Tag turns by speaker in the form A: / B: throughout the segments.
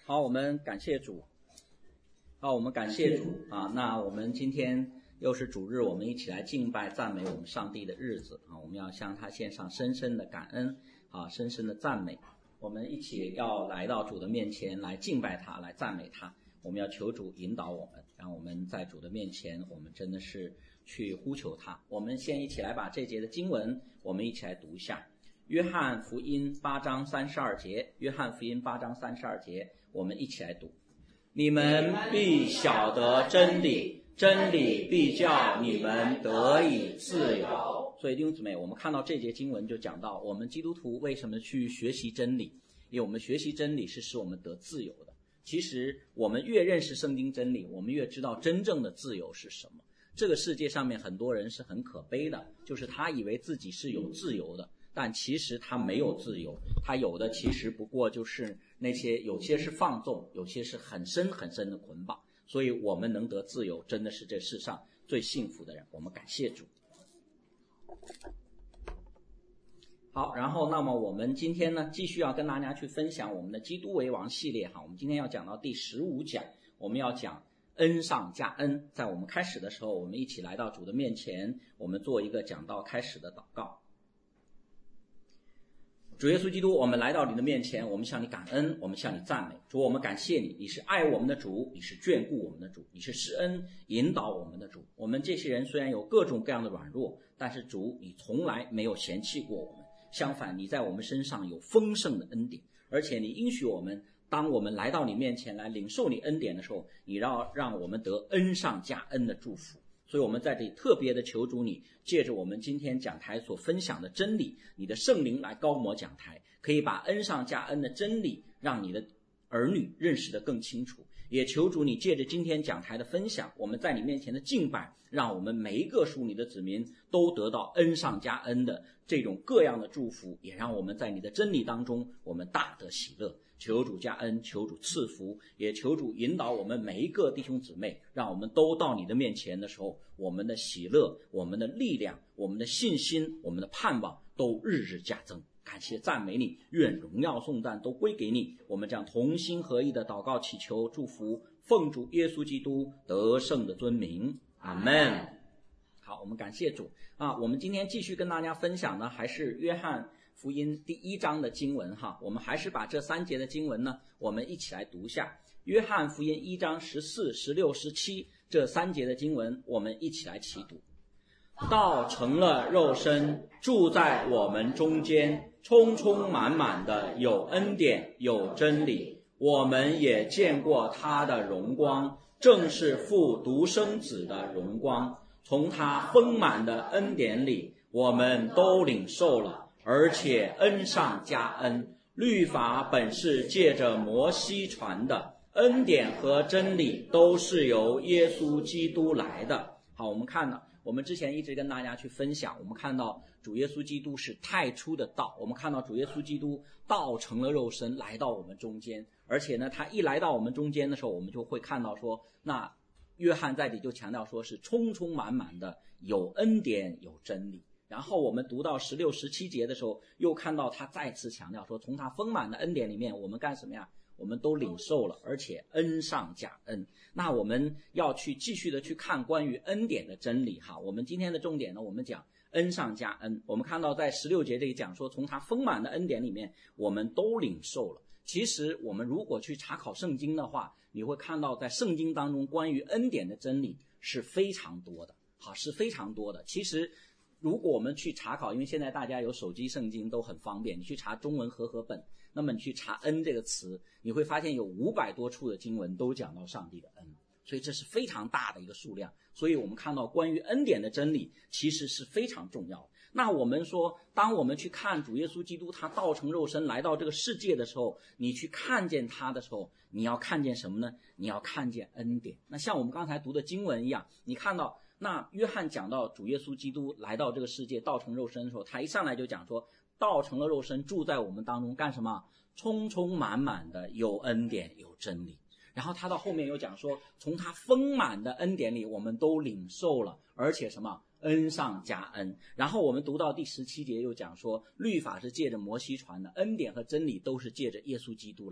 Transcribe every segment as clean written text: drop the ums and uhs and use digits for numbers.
A: 好，我们感谢主。那我们今天又是主日，我们一起来敬拜赞美我们上帝的日子啊！我们要向他献上深深的感恩啊，深深的赞美。我们一起要来到主的面前来敬拜他，来赞美他。我们要求主引导我们，让我们在主的面前，我们真的是去呼求他。我们先一起来把这节的经文，我们一起来读一下。约翰福音8章32节，约翰福音8章32节，我们一起来读。你们必晓得真理，真理必叫你们得以自由。所以弟兄姊妹，我们看到这节经文就讲到我们基督徒为什么去学习真理，因为我们学习真理是使我们得自由的。其实我们越认识圣经真理，我们越知道真正的自由是什么。这个世界上面很多人是很可悲的，就是他以为自己是有自由的，但其实他没有自由，他有的其实不过就是那些有些是放纵，有些是很深很深的捆绑。所以我们能得自由，真的是这世上最幸福的人，我们感谢主。好，然后那么我们今天呢继续要跟大家去分享我们的基督为王系列哈，我们今天要讲到第15讲，我们要讲恩上加恩。在我们开始的时候，我们一起来到主的面前，我们做一个讲道开始的祷告。主耶稣基督，我们来到你的面前，我们向你感恩，我们向你赞美。主，我们感谢你，你是爱我们的主，你是眷顾我们的主，你是施恩引导我们的主。我们这些人虽然有各种各样的软弱，但是主，你从来没有嫌弃过我们，相反，你在我们身上有丰盛的恩典，而且你应许我们，当我们来到你面前来领受你恩典的时候，你让我们得恩上加恩的祝福。所以我们在这里特别的求主你，借着我们今天讲台所分享的真理，你的圣灵来高摩讲台，可以把恩上加恩的真理让你的儿女认识得更清楚。也求主你借着今天讲台的分享，我们在你面前的敬拜，让我们每一个属你的子民都得到恩上加恩的这种各样的祝福，也让我们在你的真理当中我们大得喜乐。求主加恩，求主赐福，也求主引导我们每一个弟兄姊妹，让我们都到你的面前的时候，我们的喜乐，我们的力量，我们的信心，我们的盼望都日日加增。感谢赞美你，愿荣耀颂赞都归给你。我们将同心合意的祷告祈求祝福，奉主耶稣基督得胜的尊名，阿们。好，我们感谢主啊！我们今天继续跟大家分享的还是约翰福音第1章的经文哈，我们还是把这3节的经文呢，我们一起来读一下。约翰福音1章14、16、17这3节的经文，我们一起来齐读。道成了肉身，住在我们中间，充充满满的有恩典有真理，我们也见过他的荣光，正是父独生子的荣光。从他丰满的恩典里，我们都领受了，而且恩上加恩。律法本是借着摩西传的，恩典和真理都是由耶稣基督来的。好，我们看了，我们之前一直跟大家去分享，我们看到主耶稣基督是太初的道，我们看到主耶稣基督道成了肉身来到我们中间，而且呢他一来到我们中间的时候，我们就会看到说，那约翰在这里就强调说是充充满满的有恩典有真理。然后我们读到16、17节的时候，又看到他再次强调说，从他丰满的恩典里面，我们干什么呀？我们都领受了，而且恩上加恩。那我们要去继续的去看关于恩典的真理哈。我们今天的重点呢，我们讲恩上加恩。我们看到在16节这里讲说，从他丰满的恩典里面，我们都领受了。其实我们如果去查考圣经的话，你会看到在圣经当中关于恩典的真理是非常多的，好，是非常多的。其实如果我们去查考，因为现在大家有手机圣经都很方便，你去查中文和合本，那么你去查恩这个词，你会发现有500多处的经文都讲到上帝的恩，所以这是非常大的一个数量。所以我们看到关于恩典的真理其实是非常重要的。那我们说，当我们去看主耶稣基督他道成肉身来到这个世界的时候，你去看见他的时候，你要看见什么呢？你要看见恩典。那像我们刚才读的经文一样，你看到那约翰讲到主耶稣基督来到这个世界道成肉身的时候，他一上来就讲说，道成了肉身住在我们当中干什么？充充满满的有恩典有真理。然后他到后面又讲说，从他丰满的恩典里我们都领受了，而且什么？恩上加恩。然后我们读到第17节又讲说，律法是借着摩西传的，恩典和真理都是借着耶稣基督来的。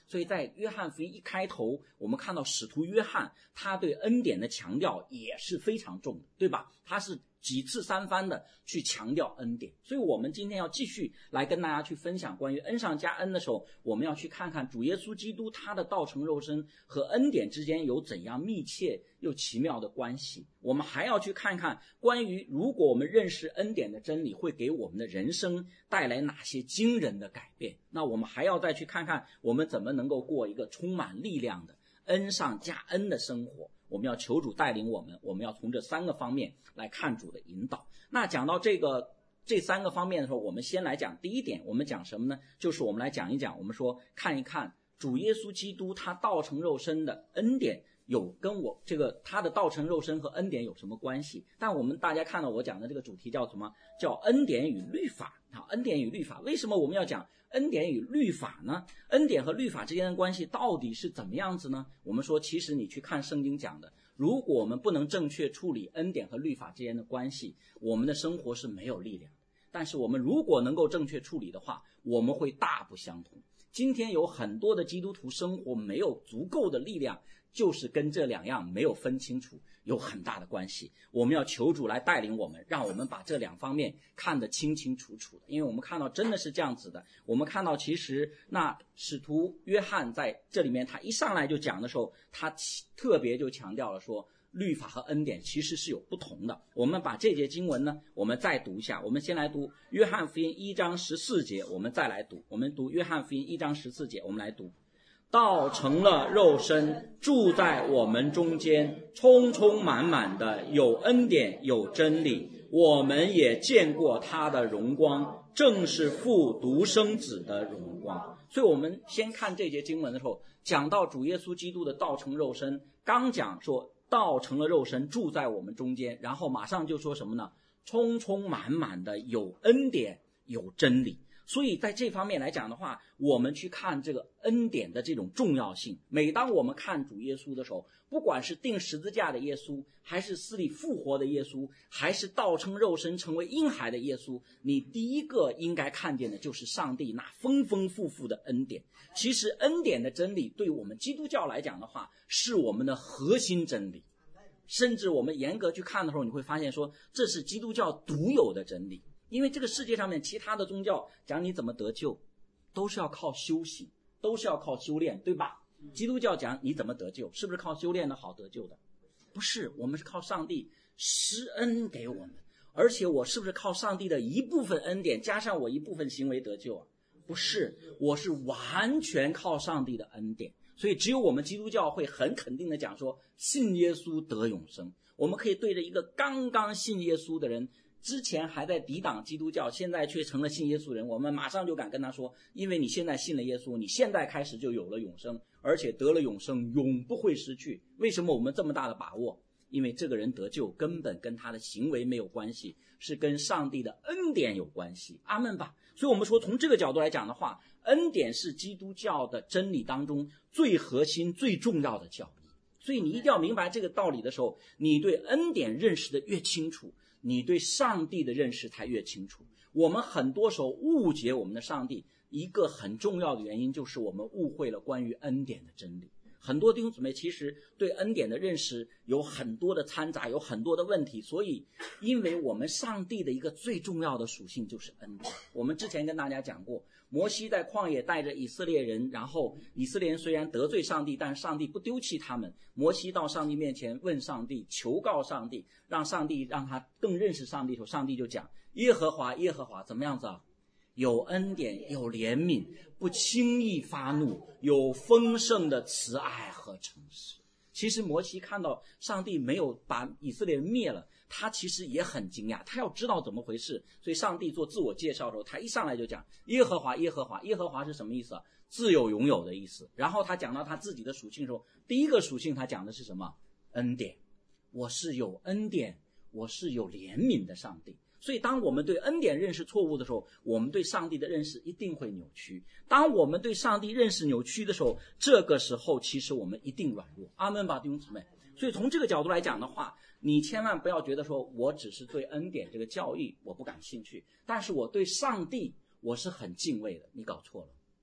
A: 所以在约翰福音一开头，我们看到使徒约翰他对恩典的强调也是非常重的，对吧？他是几次三番的去强调恩典。所以我们今天要继续来跟大家去分享关于恩上加恩的时候，我们要去看看主耶稣基督他的道成肉身和恩典之间有怎样密切又奇妙的关系。我们还要去看看关于如果我们认识恩典的真理会给我们的人生带来哪些惊人的改变。那我们还要再去看看我们怎么能够过一个充满力量的恩上加恩的生活。我们要求主带领我们，我们要从这三个方面来看主的引导。那讲到这三个方面的时候，我们先来讲第一点，我们讲什么呢？就是我们来讲一讲，我们说看一看主耶稣基督他道成肉身的恩典有跟我他的道成肉身和恩典有什么关系。但我们大家看到我讲的这个主题叫什么？叫恩典与律法。恩典与律法，为什么我们要讲恩典与律法呢？恩典和律法之间的关系到底是怎么样子呢？我们说其实你去看圣经讲的，如果我们不能正确处理恩典和律法之间的关系，我们的生活是没有力量的。但是我们如果能够正确处理的话，我们会大不相同。今天有很多的基督徒生活没有足够的力量，就是跟这两样没有分清楚有很大的关系。我们要求主来带领我们，让我们把这两方面看得清清楚楚的。因为我们看到真的是这样子的，我们看到其实那使徒约翰在这里面他一上来就讲的时候，他特别就强调了说律法和恩典其实是有不同的。我们把这节经文呢，我们再读一下。我们先来读约翰福音1章14节，我们再来读。我们读约翰福音1章14节，我们来读。道成了肉身，住在我们中间，充充满满的有恩典有真理。我们也见过他的荣光，正是父独生子的荣光。所以我们先看这节经文的时候，讲到主耶稣基督的道成肉身，刚讲说道成了肉身，住在我们中间，然后马上就说什么呢？充充满满的有恩典有真理。所以在这方面来讲的话，我们去看这个恩典的这种重要性。每当我们看主耶稣的时候，不管是钉十字架的耶稣，还是死里复活的耶稣，还是道成肉身成为婴孩的耶稣，你第一个应该看见的就是上帝那丰丰富富的恩典。其实恩典的真理对我们基督教来讲的话，是我们的核心真理。甚至我们严格去看的时候，你会发现说这是基督教独有的真理。因为这个世界上面其他的宗教讲你怎么得救，都是要靠修行，都是要靠修炼，对吧？基督教讲你怎么得救，是不是靠修炼的好得救的？不是，我们是靠上帝施恩给我们。而且我是不是靠上帝的一部分恩典加上我一部分行为得救啊？不是，我是完全靠上帝的恩典。所以只有我们基督教会很肯定的讲说信耶稣得永生。我们可以对着一个刚刚信耶稣的人，之前还在抵挡基督教，现在却成了信耶稣人，我们马上就敢跟他说，因为你现在信了耶稣，你现在开始就有了永生，而且得了永生永不会失去。为什么我们这么大的把握？因为这个人得救根本跟他的行为没有关系，是跟上帝的恩典有关系。阿们吧。所以我们说从这个角度来讲的话，恩典是基督教的真理当中最核心最重要的教义。所以你一定要明白这个道理的时候，你对恩典认识的越清楚，你对上帝的认识才越清楚。我们很多时候误解我们的上帝，一个很重要的原因就是我们误会了关于恩典的真理。很多弟兄姊妹其实对恩典的认识有很多的掺杂，有很多的问题。所以因为我们上帝的一个最重要的属性就是恩典。我们之前跟大家讲过，摩西在旷野带着以色列人，然后以色列人虽然得罪上帝，但是上帝不丢弃他们。摩西到上帝面前问上帝，求告上帝，让上帝让他更认识上帝的时候，上帝就讲耶和华耶和华怎么样子啊？有恩典有怜悯，不轻易发怒，有丰盛的慈爱和诚实。其实摩西看到上帝没有把以色列人灭了，他其实也很惊讶，他要知道怎么回事。所以上帝做自我介绍的时候，他一上来就讲耶和华耶和华。耶和华是什么意思啊？自有永有的意思。然后他讲到他自己的属性的时候，第一个属性他讲的是什么？恩典。我是有恩典，我是有怜悯的上帝。所以当我们对恩典认识错误的时候，我们对上帝的认识一定会扭曲。当我们对上帝认识扭曲的时候，这个时候其实我们一定软弱。阿们吧，弟兄姊妹。所以从这个角度来讲的话，你千万不要觉得说我只是对恩典这个教义我不感兴趣，但是我对上帝我是很敬畏的。你搞错了。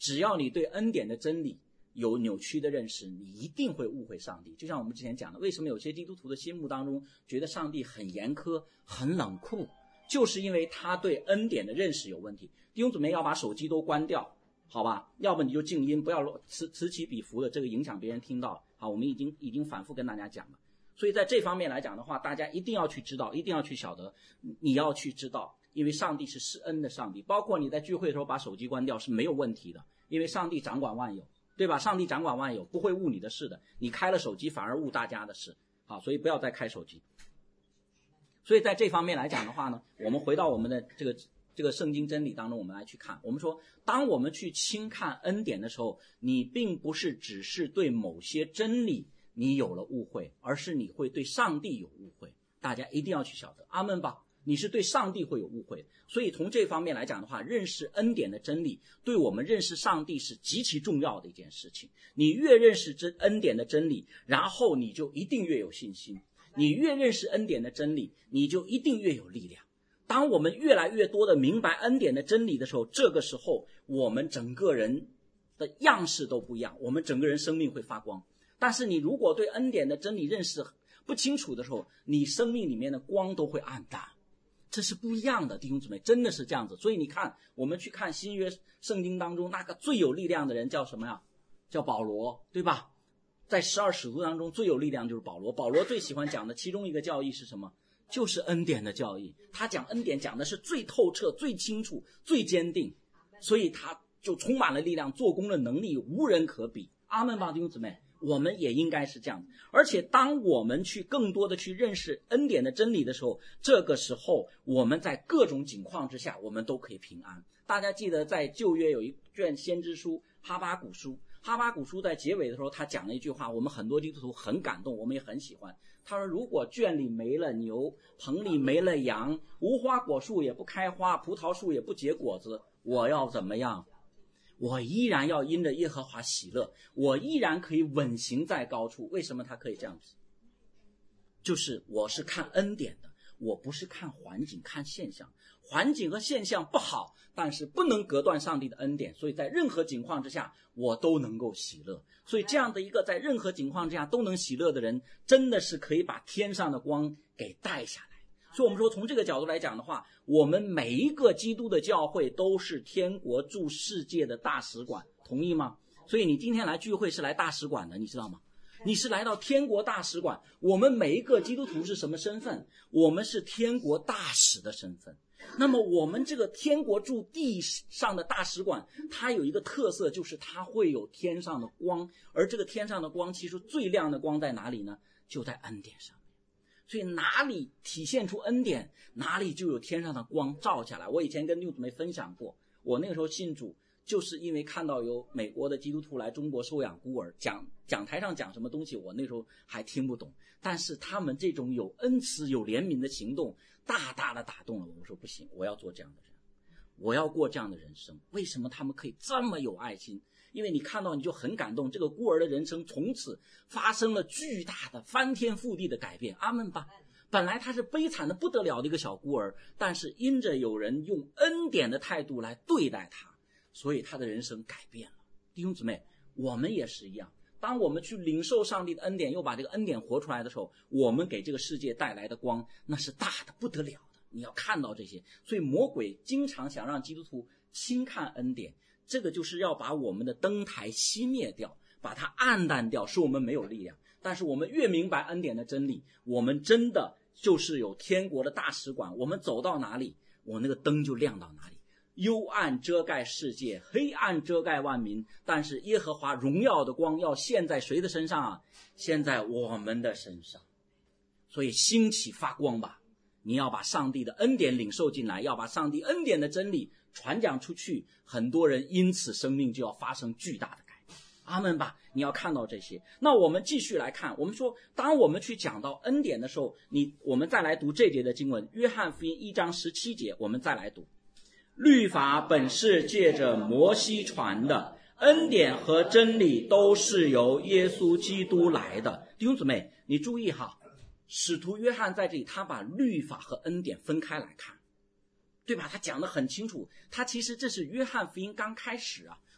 A: 只要你对恩典的真理有扭曲的认识，你一定会误会上帝。就像我们之前讲的，为什么有些基督徒的心目当中觉得上帝很严苛很冷酷，就是因为他对恩典的认识有问题。弟兄姊妹要把手机都关掉，好吧，要不你就静音，不要此起彼伏的，这个影响别人听到。好，我们已经反复跟大家讲了。所以在这方面来讲的话，大家一定要去知道，一定要去晓得，你要去知道，因为上帝是施恩的上帝，包括你在聚会的时候把手机关掉是没有问题的，因为上帝掌管万有，对吧？上帝掌管万有，不会误你的事的，你开了手机反而误大家的事。好，所以不要再开手机。所以在这方面来讲的话呢，我们回到我们的这个圣经真理当中，我们来去看，我们说当我们去轻看恩典的时候，你并不是只是对某些真理你有了误会，而是你会对上帝有误会。大家一定要去晓得，阿们吧，你是对上帝会有误会。所以从这方面来讲的话，认识恩典的真理对我们认识上帝是极其重要的一件事情。你越认识恩典的真理，然后你就一定越有信心，你越认识恩典的真理，你就一定越有力量。当我们越来越多的明白恩典的真理的时候，这个时候我们整个人的样式都不一样，我们整个人生命会发光。但是你如果对恩典的真理认识不清楚的时候，你生命里面的光都会暗淡，这是不一样的，弟兄姊妹，真的是这样子。所以你看，我们去看新约圣经当中那个最有力量的人叫什么呀？叫保罗，对吧？在12使徒当中最有力量就是保罗。保罗最喜欢讲的其中一个教义是什么？就是恩典的教义。他讲恩典讲的是最透彻、最清楚、最坚定，所以他就充满了力量，做工的能力无人可比。阿们吧，弟兄姊妹，我们也应该是这样。而且当我们去更多的去认识恩典的真理的时候，这个时候我们在各种境况之下我们都可以平安。大家记得在旧约有一卷先知书哈巴谷书，哈巴谷书在结尾的时候他讲了一句话，我们很多基督徒很感动，我们也很喜欢。他说，如果圈里没了牛，棚里没了羊，无花果树也不开花，葡萄树也不结果子，我要怎么样？我依然要因着耶和华喜乐，我依然可以稳行在高处。为什么他可以这样子？就是我是看恩典的，我不是看环境看现象。环境和现象不好，但是不能隔断上帝的恩典，所以在任何情况之下我都能够喜乐。所以这样的一个在任何情况之下都能喜乐的人，真的是可以把天上的光给带下来。所以我们说从这个角度来讲的话，我们每一个基督的教会都是天国驻世界的大使馆，同意吗？所以你今天来聚会是来大使馆的，你知道吗？你是来到天国大使馆。我们每一个基督徒是什么身份？我们是天国大使的身份。那么我们这个天国驻地上的大使馆，它有一个特色，就是它会有天上的光。而这个天上的光，其实最亮的光在哪里呢？就在恩典上面。所以哪里体现出恩典，哪里就有天上的光照下来。我以前跟弟兄姊妹分享过，我那个时候信主就是因为看到有美国的基督徒来中国收养孤儿，讲台上讲什么东西我那时候还听不懂，但是他们这种有恩慈有怜悯的行动大大的打动了我。我说不行，我要做这样的人，我要过这样的人生。为什么他们可以这么有爱心？因为你看到你就很感动，这个孤儿的人生从此发生了巨大的翻天覆地的改变。阿们吧。本来他是悲惨的不得了的一个小孤儿，但是因着有人用恩典的态度来对待他，所以他的人生改变了。弟兄姊妹，我们也是一样，当我们去领受上帝的恩典，又把这个恩典活出来的时候，我们给这个世界带来的光那是大的不得了的。你要看到这些。所以魔鬼经常想让基督徒轻看恩典，这个就是要把我们的灯台熄灭掉，把它暗淡掉，使我们没有力量。但是我们越明白恩典的真理，我们真的就是有天国的大使馆，我们走到哪里，我那个灯就亮到哪里。幽暗遮盖世界，黑暗遮盖万民，但是耶和华荣耀的光要现在谁的身上啊？现在我们的身上。所以兴起发光吧，你要把上帝的恩典领受进来，要把上帝恩典的真理传讲出去，很多人因此生命就要发生巨大的改变。阿们吧，你要看到这些。那我们继续来看，我们说当我们去讲到恩典的时候，我们再来读这节的经文，约翰福音1章17节，我们再来读。律法本是借着摩西传的，恩典和真理都是由耶稣基督来的。弟兄姊妹，你注意哈，使徒约翰在这里他把律法和恩典分开来看，对吧？他讲得很清楚，他其实这是约翰福音刚开始啊。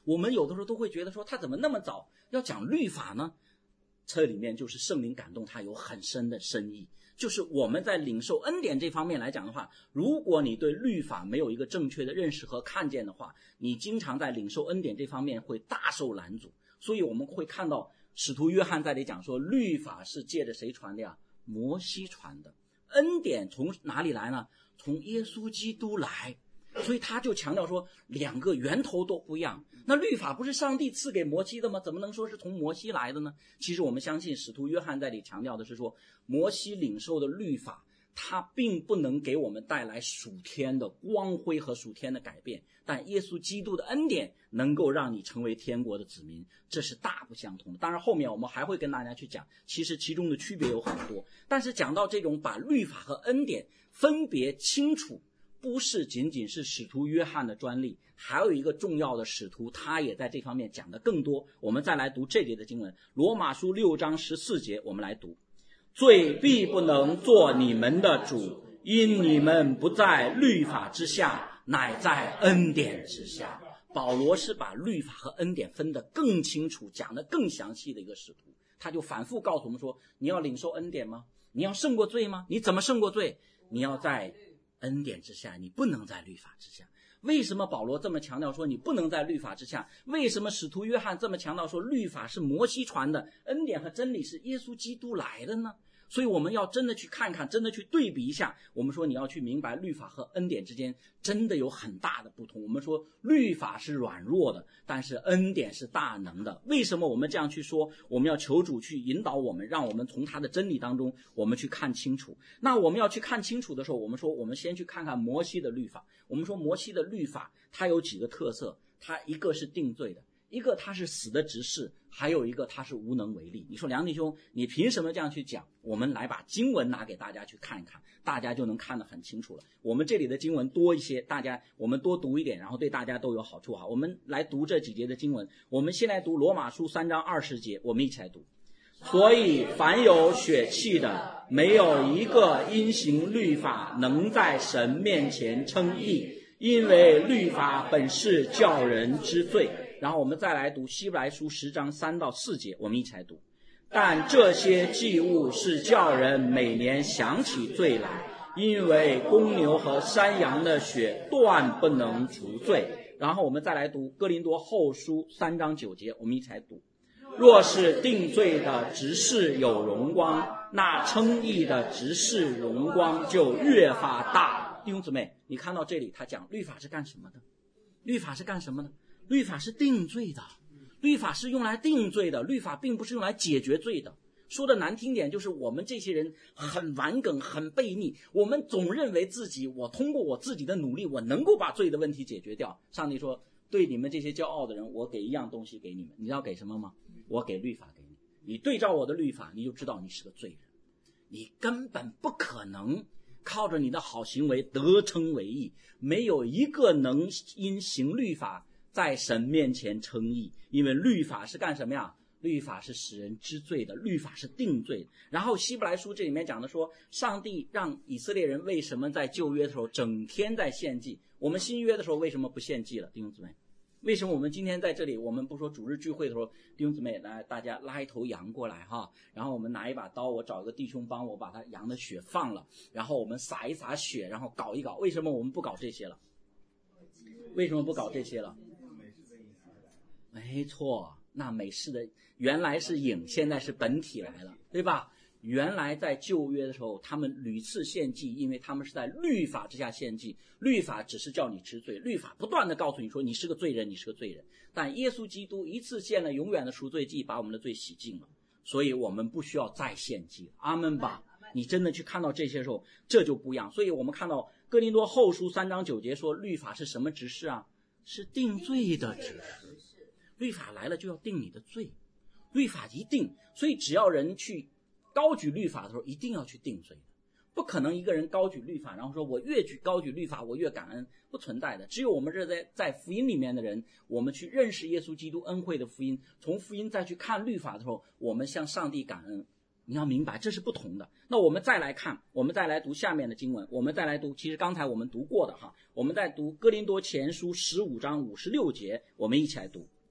A: 我们有的时候都会觉得说他怎么那么早要讲律法呢？这里面就是圣灵感动他有很深的深意，就是我们在领受恩典这方面来讲的话，如果你对律法没有一个正确的认识和看见的话，你经常在领受恩典这方面会大受拦阻。所以我们会看到使徒约翰在这里讲说，律法是借着谁传的呀？摩西传的。恩典从哪里来呢？从耶稣基督来。所以他就强调说两个源头都不一样。那律法不是上帝赐给摩西的吗？怎么能说是从摩西来的呢？其实我们相信使徒约翰在这里强调的是说，摩西领受的律法它并不能给我们带来属天的光辉和属天的改变，但耶稣基督的恩典能够让你成为天国的子民，这是大不相同的。当然后面我们还会跟大家去讲，其实其中的区别有很多，但是讲到这种把律法和恩典分别清楚，不是仅仅是使徒约翰的专利，还有一个重要的使徒他也在这方面讲的更多。我们再来读这节的经文，罗马书6章14节，我们来读，罪必不能做你们的主，因你们不在律法之下，乃在恩典之下。保罗是把律法和恩典分得更清楚，讲得更详细的一个使徒，他就反复告诉我们说，你要领受恩典吗？你要胜过罪吗？你怎么胜过罪？你要在恩典之下，你不能在律法之下。为什么保罗这么强调说你不能在律法之下？为什么使徒约翰这么强调说律法是摩西传的，恩典和真理是耶稣基督来的呢？所以我们要真的去看看，真的去对比一下。我们说你要去明白律法和恩典之间真的有很大的不同。我们说律法是软弱的，但是恩典是大能的。为什么我们这样去说？我们要求主去引导我们，让我们从他的真理当中我们去看清楚。那我们要去看清楚的时候，我们说我们先去看看摩西的律法。我们说摩西的律法它有几个特色，它一个是定罪的，一个他是死的执事，还有一个他是无能为力。你说梁弟兄你凭什么这样去讲？我们来把经文拿给大家去看一看，大家就能看得很清楚了。我们这里的经文多一些，大家我们多读一点，然后对大家都有好处。好，我们来读这几节的经文。我们先来读罗马书3章20节，我们一起来读。所以凡有血气的，没有一个因行律法能在神面前称义，因为律法本是叫人知罪。然后我们再来读希伯来书10章3到4节，我们一起来读。但这些祭物是叫人每年想起罪来，因为公牛和山羊的血断不能除罪。然后我们再来读哥林多后书3章9节，我们一起来读。若是定罪的执事有荣光，那称义的执事荣光就越发大。弟兄姊妹，你看到这里他讲律法是干什么的？律法是干什么呢？律法是定罪的，律法是用来定罪的，律法并不是用来解决罪的。说的难听点，就是我们这些人很顽梗，很悖逆，我们总认为自己我通过我自己的努力，我能够把罪的问题解决掉。上帝说，对你们这些骄傲的人，我给一样东西给你们，你知道给什么吗？我给律法给你，你对照我的律法，你就知道你是个罪人。你根本不可能靠着你的好行为得称为义，没有一个能因行律法在神面前称义。因为律法是干什么呀？律法是使人知罪的，律法是定罪的。然后希伯来书这里面讲的说，上帝让以色列人为什么在旧约的时候整天在献祭，我们新约的时候为什么不献祭了？弟兄姊妹，为什么我们今天在这里，我们不说主日聚会的时候，弟兄姊妹来大家拉一头羊过来哈，然后我们拿一把刀，我找一个弟兄帮我把他羊的血放了，然后我们撒一撒血，然后搞一搞。为什么我们不搞这些了？为什么不搞这些了？没错，那美式的原来是影，现在是本体来了，对吧？原来在旧约的时候，他们屡次献祭，因为他们是在律法之下献祭，律法只是叫你知罪，律法不断的告诉你说你是个罪人，你是个罪人。但耶稣基督一次献了永远的赎罪祭，把我们的罪洗净了，所以我们不需要再献祭。阿们吧。你真的去看到这些时候，这就不一样。所以我们看到哥林多后书3章9节说，律法是什么执事啊？是定罪的执事。律法来了就要定你的罪，律法一定，所以只要人去高举律法的时候，一定要去定罪的。不可能一个人高举律法，然后说我越高举律法我越感恩，不存在的。只有我们这在福音里面的人，我们去认识耶稣基督恩惠的福音，从福音再去看律法的时候，我们向上帝感恩。你要明白这是不同的。那我们再来看，我们再来读下面的经文，我们再来读其实刚才我们读过的哈，我们再读哥林多前书15章56节，我们一起来读。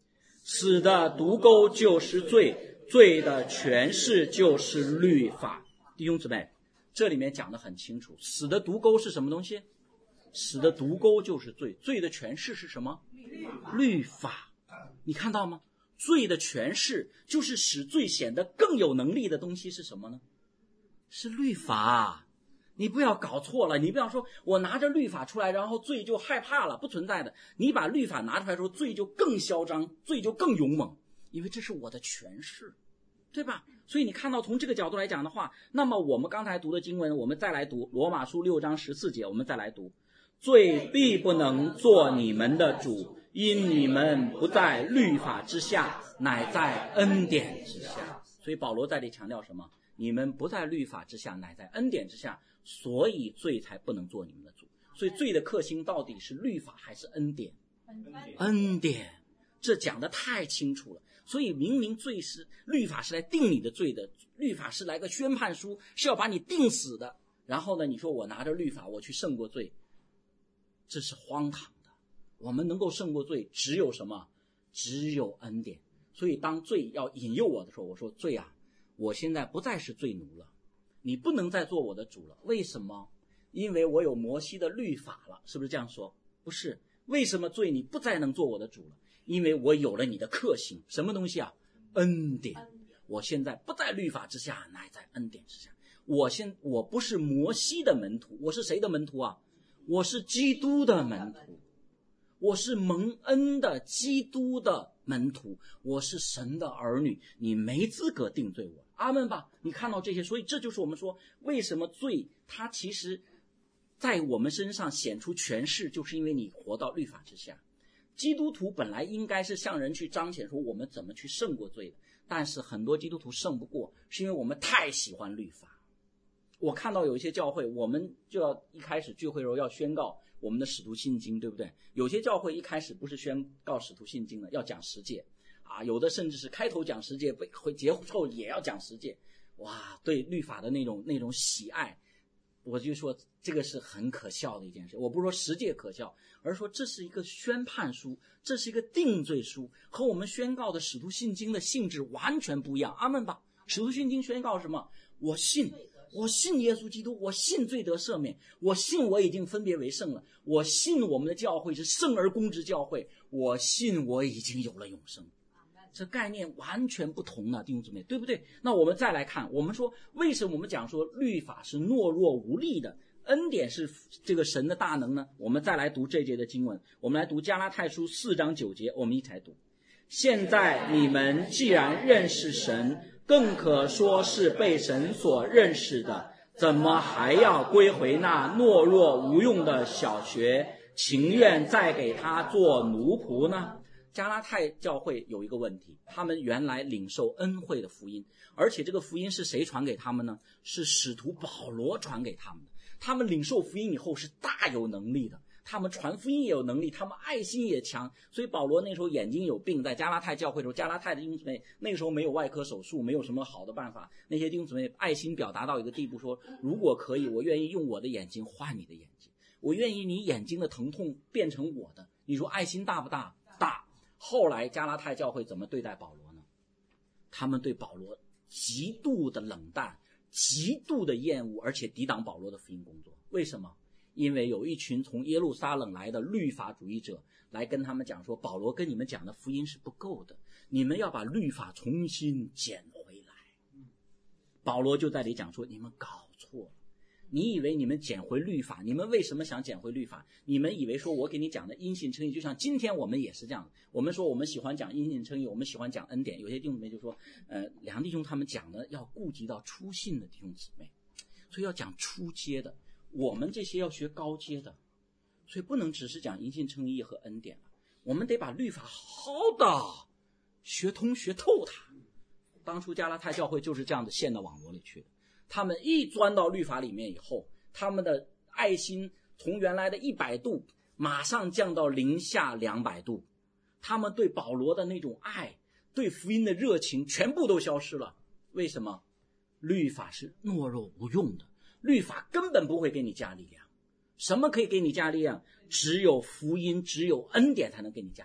A: 死的毒钩就是罪，罪的权势就是律法。弟兄姊妹，这里面讲得很清楚，死的毒钩是什么东西？死的毒钩就是罪，罪的权势是什么？律法。你看到吗？罪的权势就是使罪显得更有能力的东西是什么呢？是律法。你不要搞错了，你不要说我拿着律法出来，然后罪就害怕了，不存在的。你把律法拿出来的时候，罪就更嚣张，罪就更勇猛，因为这是我的权势，对吧？所以你看到从这个角度来讲的话，那么我们刚才读的经文，我们再来读罗马书6章14节，我们再来读，罪必不能做你们的主，因你们不在律法之下，乃在恩典之下。所以保罗在这里强调什么？你们不在律法之下，乃在恩典之下，所以罪才不能做你们的主。所以罪的克星到底是律法还是恩典？恩典。这讲得太清楚了。所以明明罪是律法是来定你的罪的，律法是来个宣判书，是要把你定死的。然后呢，你说我拿着律法我去胜过罪，这是荒唐的。我们能够胜过罪只有什么？只有恩典。所以当罪要引诱我的时候，我说罪啊，我现在不再是罪奴了，你不能再做我的主了。为什么？因为我有摩西的律法了，是不是这样说？不是。为什么罪你不再能做我的主了？因为我有了你的克星。什么东西啊？恩典。我现在不在律法之下，乃在恩典之下。我不是摩西的门徒，我是谁的门徒啊？我是基督的门徒，我是蒙恩的基督的门徒，我是神的儿女，你没资格定罪我。阿们吧。你看到这些，所以这就是我们说为什么罪它其实在我们身上显出权势，就是因为你活到律法之下。基督徒本来应该是向人去彰显说我们怎么去胜过罪的，但是很多基督徒胜不过，是因为我们太喜欢律法。我看到有一些教会，我们就要一开始聚会的时候要宣告我们的使徒信经，对不对？有些教会一开始不是宣告使徒信经的，要讲十诫啊，有的甚至是开头讲十诫，结后也要讲十诫。哇，对律法的那种喜爱，我就说这个是很可笑的一件事。我不是说十诫可笑，而是说这是一个宣判书，这是一个定罪书，和我们宣告的使徒信经的性质完全不一样。阿们吧。使徒信经宣告什么？我信耶稣基督，我信罪得赦免，我信我已经分别为圣了，我信我们的教会是圣而公之教会，我信我已经有了永生。这概念完全不同了，弟兄姊妹，对不对？那我们再来看，我们说为什么我们讲说律法是懦弱无力的，恩典是这个神的大能呢？我们再来读这节的经文，我们来读加拉太书4章9节，我们一起来读。现在你们既然认识神，更可说是被神所认识的，怎么还要归回那懦弱无用的小学，情愿再给他做奴仆呢？加拉太教会有一个问题，他们原来领受恩惠的福音，而且这个福音是谁传给他们呢？是使徒保罗传给他们的。他们领受福音以后是大有能力的，他们传福音也有能力，他们爱心也强。所以保罗那时候眼睛有病，在加拉太教会的时候，加拉太的弟兄姊妹那个时候没有外科手术，没有什么好的办法，那些弟兄姊妹爱心表达到一个地步，说如果可以，我愿意用我的眼睛换你的眼睛，我愿意你眼睛的疼痛变成我的。你说爱心大不大？大。后来加拉太教会怎么对待保罗呢？他们对保罗极度的冷淡，极度的厌恶，而且抵挡保罗的福音工作。为什么？因为有一群从耶路撒冷来的律法主义者来跟他们讲说，保罗跟你们讲的福音是不够的，你们要把律法重新捡回来。保罗就在这里讲说，你们搞错了，你以为你们捡回律法，你们为什么想捡回律法？你们以为说我给你讲的因信称义，就像今天我们也是这样的。我们说我们喜欢讲因信称义，我们喜欢讲恩典，有些弟兄姊妹就说梁弟兄他们讲的要顾及到初信的弟兄姊妹，所以要讲初阶的，我们这些要学高阶的，所以不能只是讲因信称义和恩典了，我们得把律法好的学通学透它。当初加拉太教会就是这样子陷到网络里去的，他们一钻到律法里面以后，他们的爱心从原来的100度马上降到零下200度，他们对保罗的那种爱，对福音的热情全部都消失了。为什么？律法是懦弱无用的，律法根本不会给你加力量。什么可以给你加力量？只有福音，只有恩典才能给你加力量。弟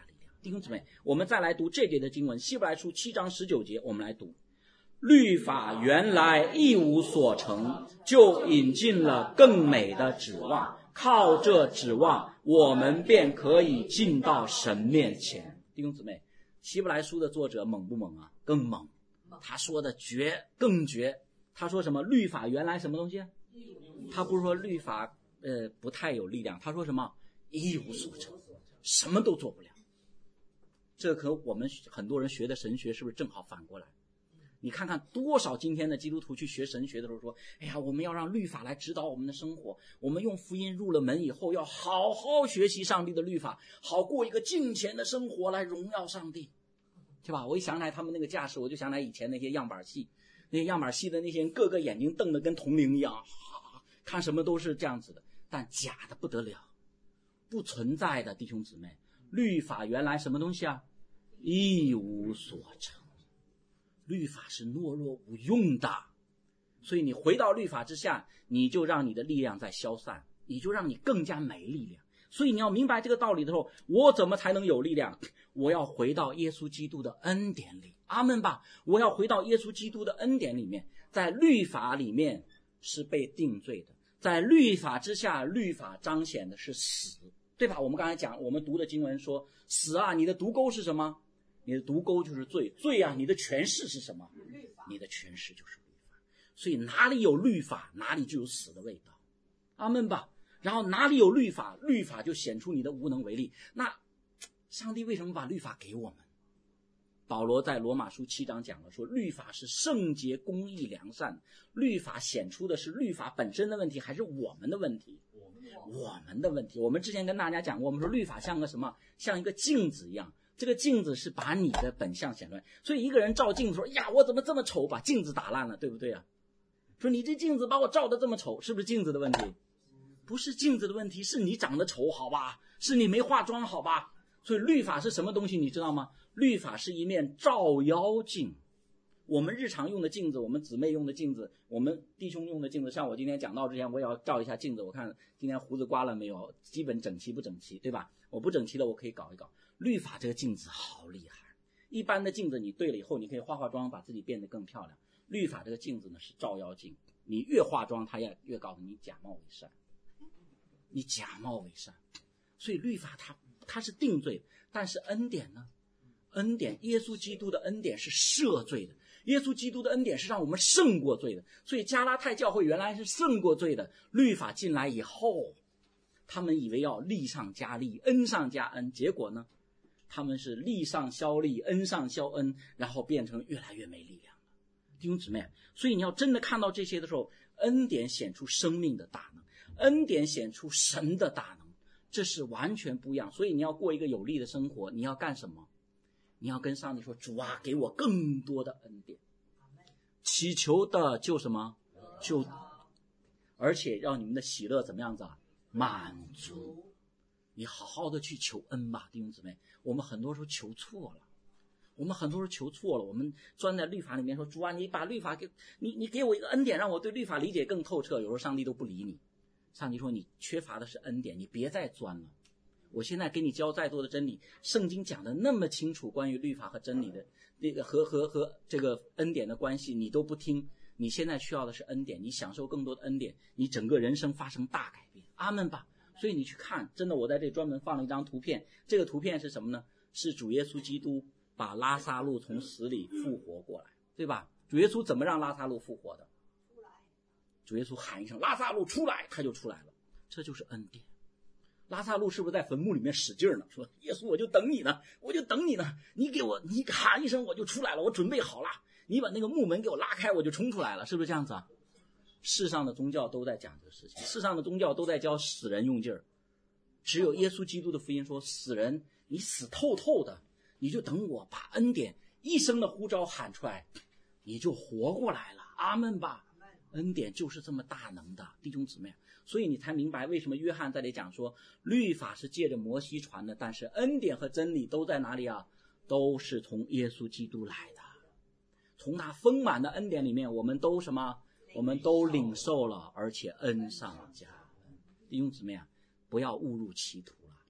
A: 弟兄姊妹，我们再来读这节的经文，希伯来书7章19节，我们来读。律法原来一无所成，就引进了更美的指望，靠这指望，我们便可以进到神面前。弟兄姊妹，希伯来书的作者猛不猛啊？更猛。他说的更绝。他说什么？律法原来什么东西？他不是说律法不太有力量，他说什么？一无所成，什么都做不了。这和我们很多人学的神学是不是正好反过来？你看看多少今天的基督徒去学神学的时候说，哎呀，我们要让律法来指导我们的生活，我们用福音入了门以后要好好学习上帝的律法，好过一个敬虔的生活来荣耀上帝，对吧？我一想起来他们那个架势，我就想起来以前那些样板戏，那些样板戏的那些人个个眼睛瞪得跟铜铃一样，看什么都是这样子的，但假的不得了，不存在的。弟兄姊妹，律法原来什么东西啊？一无所成。律法是懦弱无用的，所以你回到律法之下，你就让你的力量在消散，你就让你更加没力量。所以你要明白这个道理的时候，我怎么才能有力量？我要回到耶稣基督的恩典里，阿们吧！我要回到耶稣基督的恩典里面，在律法里面是被定罪的，在律法之下，律法彰显的是死，对吧？我们刚才讲，我们读的经文说，死啊，你的毒钩是什么？你的毒钩就是罪，罪啊，你的权势是什么？你的权势就是律法。所以哪里有律法，哪里就有死的味道，阿们吧。然后哪里有律法，律法就显出你的无能为力。那上帝为什么把律法给我们？保罗在罗马书7章讲了，说律法是圣洁、公义、良善。律法显出的是律法本身的问题，还是我们的问题？我们的问题。我们之前跟大家讲过，我们说律法像个什么？像一个镜子一样。这个镜子是把你的本相显出来，所以一个人照镜子说，呀，我怎么这么丑，把镜子打烂了，对不对啊？说你这镜子把我照得这么丑，是不是镜子的问题？不是镜子的问题，是你长得丑，好吧？是你没化妆，好吧？所以律法是什么东西，你知道吗？律法是一面照妖镜。我们日常用的镜子，我们姊妹用的镜子，我们弟兄用的镜子，像我今天讲道之前，我也要照一下镜子，我看今天胡子刮了没有，基本整齐不整齐，对吧？我不整齐的我可以搞一搞。律法这个镜子好厉害，一般的镜子你对了以后，你可以化化妆，把自己变得更漂亮。律法这个镜子呢是照妖镜，你越化妆，它也越告诉你假冒伪善，你假冒伪善。所以律法它是定罪，但是恩典呢？恩典，耶稣基督的恩典是赦罪的，耶稣基督的恩典是让我们胜过罪的。所以加拉太教会原来是胜过罪的，律法进来以后，他们以为要利上加利，恩上加恩，结果呢？他们是利上消利，恩上消恩，然后变成越来越没力量了。弟兄姊妹，所以你要真的看到这些的时候，恩典显出生命的大能，恩典显出神的大能，这是完全不一样。所以你要过一个有力的生活，你要干什么？你要跟上帝说，主啊，给我更多的恩典。祈求的就什么？就而且让你们的喜乐怎么样子啊？满足。你好好的去求恩吧，弟兄姊妹。我们很多时候求错了，我们钻在律法里面说，主啊，你把律法给你给我一个恩典，让我对律法理解更透彻。有时候上帝都不理你，上帝说你缺乏的是恩典，你别再钻了。我现在给你教再多的真理，圣经讲的那么清楚，关于律法和真理的那个和这个恩典的关系，你都不听。你现在需要的是恩典，你享受更多的恩典，你整个人生发生大改变。阿们吧。所以你去看，真的，我在这里专门放了一张图片。这个图片是什么呢？是主耶稣基督把拉撒路从死里复活过来，对吧？主耶稣怎么让拉撒路复活的？主耶稣喊一声拉撒路出来，他就出来了。这就是恩典。拉撒路是不是在坟墓里面使劲呢？说耶稣，我就等你呢，你喊一声我就出来了，我准备好了，你把那个墓门给我拉开，我就冲出来了，是不是这样子啊？世上的宗教都在讲这个事情，世上的宗教都在教死人用劲儿，只有耶稣基督的福音说，死人你死透透的，你就等我把恩典一声的呼召喊出来，你就活过来了。阿们吧。恩典就是这么大能的，弟兄姊妹。所以你才明白为什么约翰在这里讲说，律法是借着摩西传的，但是恩典和真理都在哪里啊？都是从耶稣基督来的。从他丰满的恩典里面，我们都什么？我们都领受了，而且恩上加恩。弟兄姊妹啊，不要误入歧途了。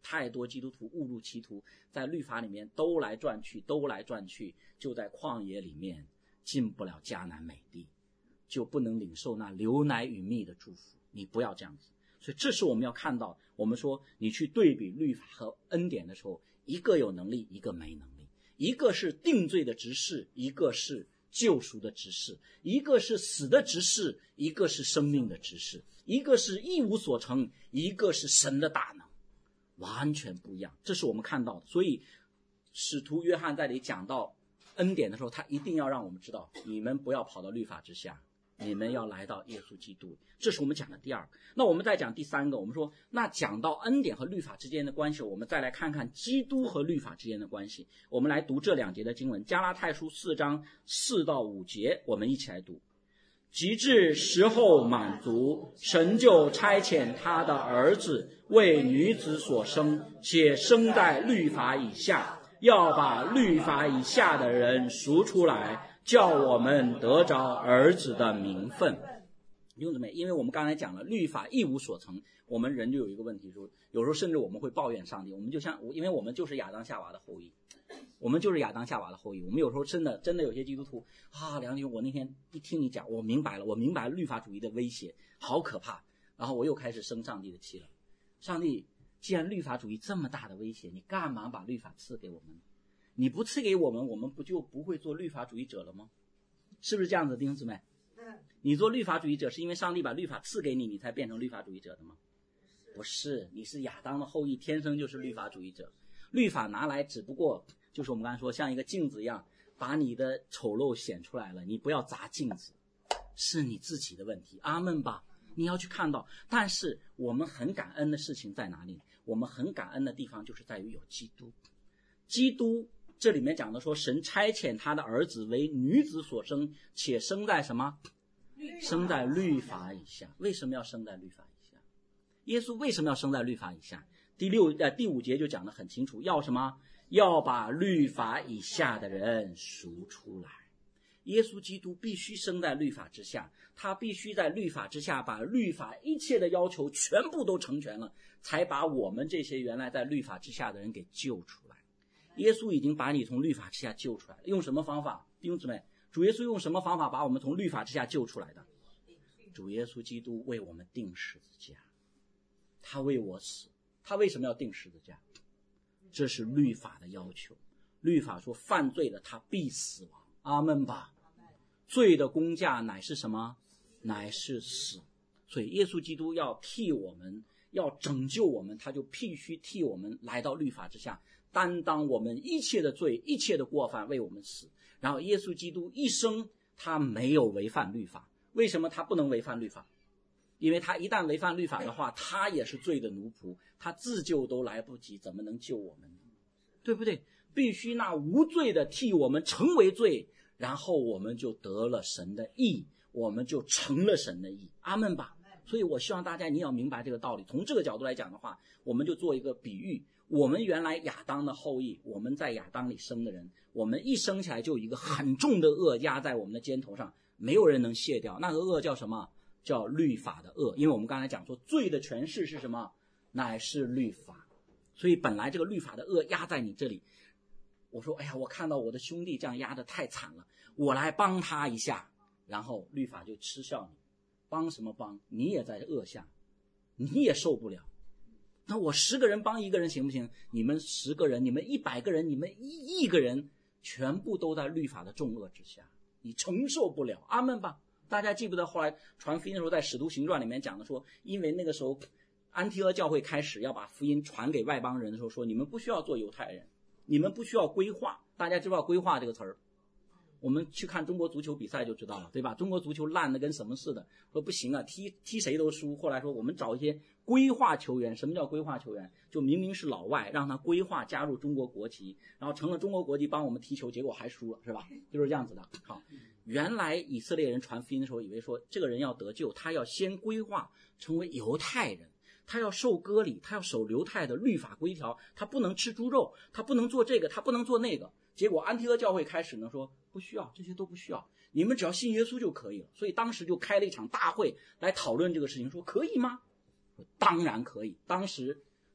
A: 太多基督徒误入歧途，在律法里面兜来转去，就在旷野里面进不了迦南美地，就不能领受那流奶与蜜的祝福。你不要这样子。所以这是我们要看到，我们说你去对比律法和恩典的时候，一个有能力，一个没能力，一个是定罪的执事，一个是救赎的执事，一个是死的执事，一个是生命的执事，一个是一无所成，一个是神的大能，完全不一样。这是我们看到的。所以使徒约翰在这里讲到恩典的时候，他一定要让我们知道，你们不要跑到律法之下，你们要来到耶稣基督。这是我们讲的第二个。那我们再讲第三个，我们说那讲到恩典和律法之间的关系，我们再来看看基督和律法之间的关系。我们来读这2节的经文，加拉太书4章4到5节，我们一起来读。及至时候满足，神就差遣他的儿子为女子所生，且生在律法以下，要把律法以下的人赎出来，叫我们得着儿子的名分。弟兄姊妹，因为我们刚才讲了律法一无所成，我们人就有一个问题，说有时候甚至我们会抱怨上帝。我们就像，因为我们就是亚当夏娃的后裔，我们有时候真的有些基督徒啊，梁弟兄，我那天一听你讲，我明白了律法主义的威胁好可怕，然后我又开始生上帝的气了。上帝，既然律法主义这么大的威胁，你干嘛把律法赐给我们？你不赐给我们，我们不就不会做律法主义者了吗？是不是这样子，弟兄姊妹？你做律法主义者是因为上帝把律法赐给你，你才变成律法主义者的吗？不是，你是亚当的后裔，天生就是律法主义者。律法拿来只不过就是我们刚才说像一个镜子一样，把你的丑陋显出来了，你不要砸镜子，是你自己的问题。阿们吧，你要去看到。但是我们很感恩的事情在哪里？我们很感恩的地方就是在于有基督。基督这里面讲的说，神差遣他的儿子为女子所生，且生在什么？生在律法以下。为什么要生在律法以下？耶稣为什么要生在律法以下？第5节就讲得很清楚，要什么？要把律法以下的人赎出来。耶稣基督必须生在律法之下，他必须在律法之下把律法一切的要求全部都成全了，才把我们这些原来在律法之下的人给救出来。耶稣已经把你从律法之下救出来了，用什么方法？弟兄姊妹，主耶稣用什么方法把我们从律法之下救出来的？主耶稣基督为我们钉十字架，他为我死。他为什么要钉十字架？这是律法的要求。律法说犯罪的他必死亡。阿们吧。罪的工价乃是什么？乃是死。所以耶稣基督要替我们，要拯救我们，他就必须替我们来到律法之下，担当我们一切的罪，一切的过犯，为我们死。然后耶稣基督一生他没有违反律法。为什么他不能违反律法？因为他一旦违反律法的话，他也是罪的奴仆，他自救都来不及，怎么能救我们呢？对不对？必须那无罪的替我们成为罪，然后我们就得了神的义，我们就成了神的义。阿们吧。所以我希望大家你要明白这个道理。从这个角度来讲的话，我们就做一个比喻，我们原来亚当的后裔，我们在亚当里生的人，我们一生起来就有一个很重的恶压在我们的肩头上，没有人能卸掉。那个恶叫什么？叫律法的恶。因为我们刚才讲说罪的权势是什么？乃是律法。所以本来这个律法的恶压在你这里，我说哎呀，我看到我的兄弟这样压得太惨了，我来帮他一下，然后律法就嗤笑你。帮什么帮？你也在恶下，你也受不了。那我10个人帮1个人行不行？你们10个人，你们100个人，你们1亿个人，全部都在律法的重恶之下，你承受不了。阿们吧。大家记不得后来传福音的时候，在使徒行传里面讲的说，因为那个时候安提阿教会开始要把福音传给外邦人的时候，说你们不需要做犹太人，你们不需要规划。大家知道规划这个词儿？我们去看中国足球比赛就知道了，对吧？中国足球烂的跟什么似的，说不行啊，踢谁都输。后来说我们找一些规划球员。什么叫规划球员？就明明是老外，让他规划加入中国国籍，然后成了中国国籍帮我们踢球，结果还输了，是吧？就是这样子的。好，原来以色列人传福音的时候，以为说这个人要得救，他要先规划成为犹太人，他要受割礼，他要守犹太的律法规条，他不能吃猪肉，他不能做这个，他不能做那个。结果安提阿教会开始呢说不需要，这些都不需要，你们只要信耶稣就可以了。所以当时就开了一场大会来讨论这个事情，说可以吗？当然可以。当时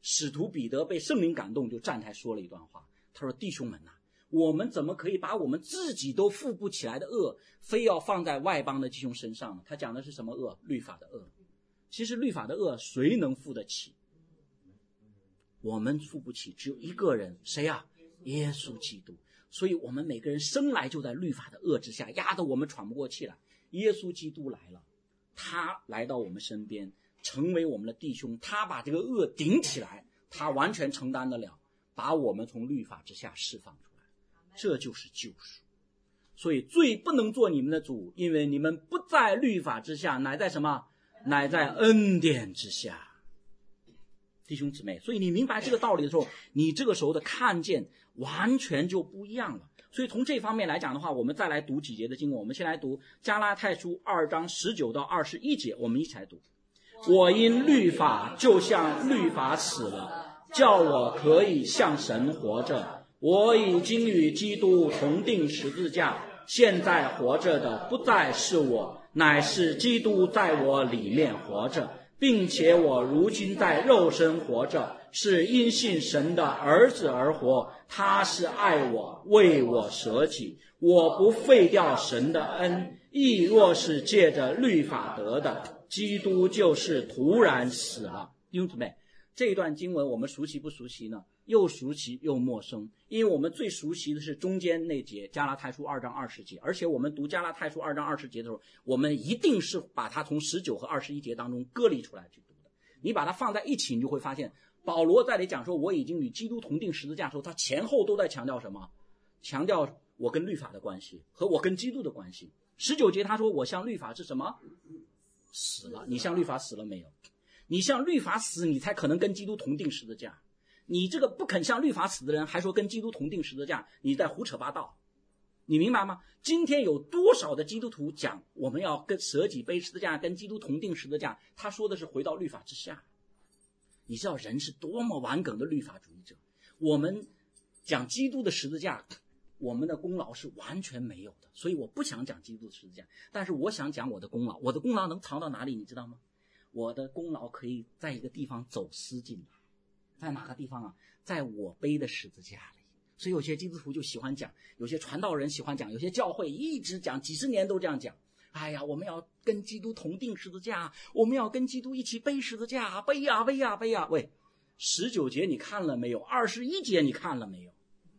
A: 使徒彼得被圣灵感动，就站台说了一段话，他说：弟兄们啊，我们怎么可以把我们自己都负不起来的恶非要放在外邦的弟兄身上呢？他讲的是什么恶？律法的恶。其实律法的恶谁能负得起？我们负不起，只有一个人，谁啊？耶稣基督。所以我们每个人生来就在律法的恶之下，压得我们喘不过气来。耶稣基督来了，他来到我们身边，成为我们的弟兄，他把这个恶顶起来，他完全承担得了，把我们从律法之下释放出来，这就是救赎。所以罪不能做你们的主，因为你们不在律法之下，乃在什么？乃在恩典之下。弟兄姊妹，所以你明白这个道理的时候，你这个时候的看见完全就不一样了。所以从这方面来讲的话，我们再来读几节的经文。我们先来读加拉太书2章19到21节，我们一起来读。我因律法就像律法死了，叫我可以向神活着。我已经与基督同定十字架，现在活着的不再是我，乃是基督在我里面活着，并且我如今在肉身活着，是因信神的儿子而活。他是爱我，为我舍己，我不废掉神的恩。亦若是借着律法得的，基督就是突然死了。弟兄姊妹，这一段经文我们熟悉不熟悉呢？又熟悉又陌生，因为我们最熟悉的是中间那节加拉太书2章20节，而且我们读加拉太书2章20节的时候，我们一定是把它从19和21节当中割离出来去读的。你把它放在一起，你就会发现保罗在里讲说我已经与基督同定十字架的时候，他前后都在强调什么？强调我跟律法的关系和我跟基督的关系。19节他说我向律法是什么？死了。你向律法死了没有？你向律法死，你才可能跟基督同定十字架。你这个不肯向律法死的人，还说跟基督同定十字架，你在胡扯八道。你明白吗？今天有多少的基督徒讲我们要跟舍己背十字架，跟基督同定十字架，他说的是回到律法之下。你知道人是多么顽梗的律法主义者。我们讲基督的十字架，我们的功劳是完全没有的，所以我不想讲基督的十字架，但是我想讲我的功劳。我的功劳能藏到哪里你知道吗？我的功劳可以在一个地方走私进来。在哪个地方啊？在我背的十字架里。所以有些基督徒就喜欢讲，有些传道人喜欢讲，有些教会一直讲，几十年都这样讲。哎呀，我们要跟基督同定十字架，我们要跟基督一起背十字架，背呀背呀背呀。喂，19节你看了没有？21节你看了没有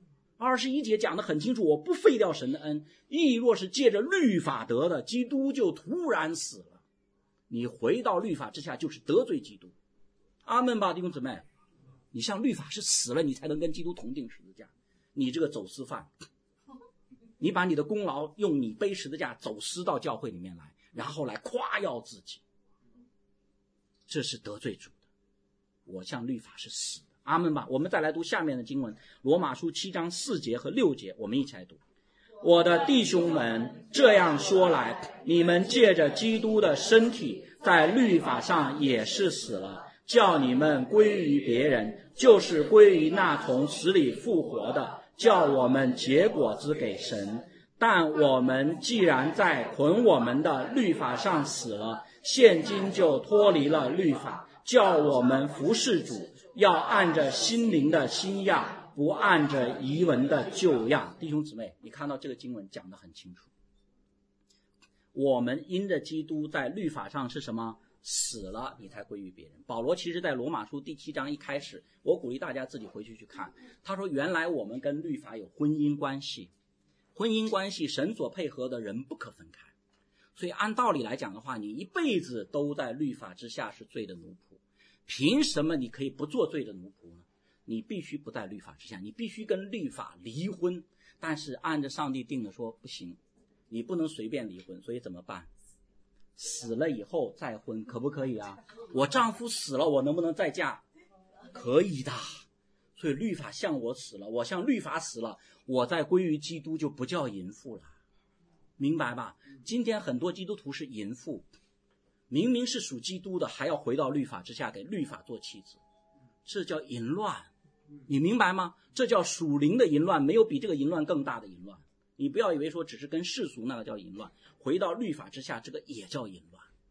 A: ？21节讲得很清楚，我不废掉神的恩，亦若是借着律法得的，基督就突然死了。你回到律法之下，就是得罪基督。阿们吧，弟兄姊妹。你向律法是死了，你才能跟基督同定十字架。你这个走私犯，你把你的功劳用你背十字架走私到教会里面来，然后来夸耀自己，这是得罪主的。我向律法是死的。阿们吧。我们再来读下面的经文，罗马书7章4节和6节，我们一起来读。我的弟兄们，这样说来，你们借着基督的身体在律法上也是死了，叫你们归于别人，就是归于那从死里复活的，叫我们结果子给神。但我们既然在捆我们的律法上死了，现今就脱离了律法，叫我们服事主，要按着心灵的新样，不按着遗文的旧样。弟兄姊妹，你看到这个经文讲得很清楚，我们因着基督在律法上是什么？死了，你才归于别人。保罗其实在罗马书第7章一开始，我鼓励大家自己回去去看，他说原来我们跟律法有婚姻关系，婚姻关系神所配合的人不可分开。所以按道理来讲的话，你一辈子都在律法之下是罪的奴仆，凭什么你可以不做罪的奴仆呢？你必须不在律法之下，你必须跟律法离婚。但是按着上帝定的说不行，你不能随便离婚，所以怎么办？死了以后再婚，可不可以啊？我丈夫死了，我能不能再嫁？可以的。所以律法向我死了，我向律法死了，我再归于基督就不叫淫妇了，明白吧？今天很多基督徒是淫妇，明明是属基督的，还要回到律法之下给律法做妻子，这叫淫乱。你明白吗？这叫属灵的淫乱，没有比这个淫乱更大的淫乱。你不要以为说只是跟世俗那个叫淫乱，回到律法之下这个也叫淫乱。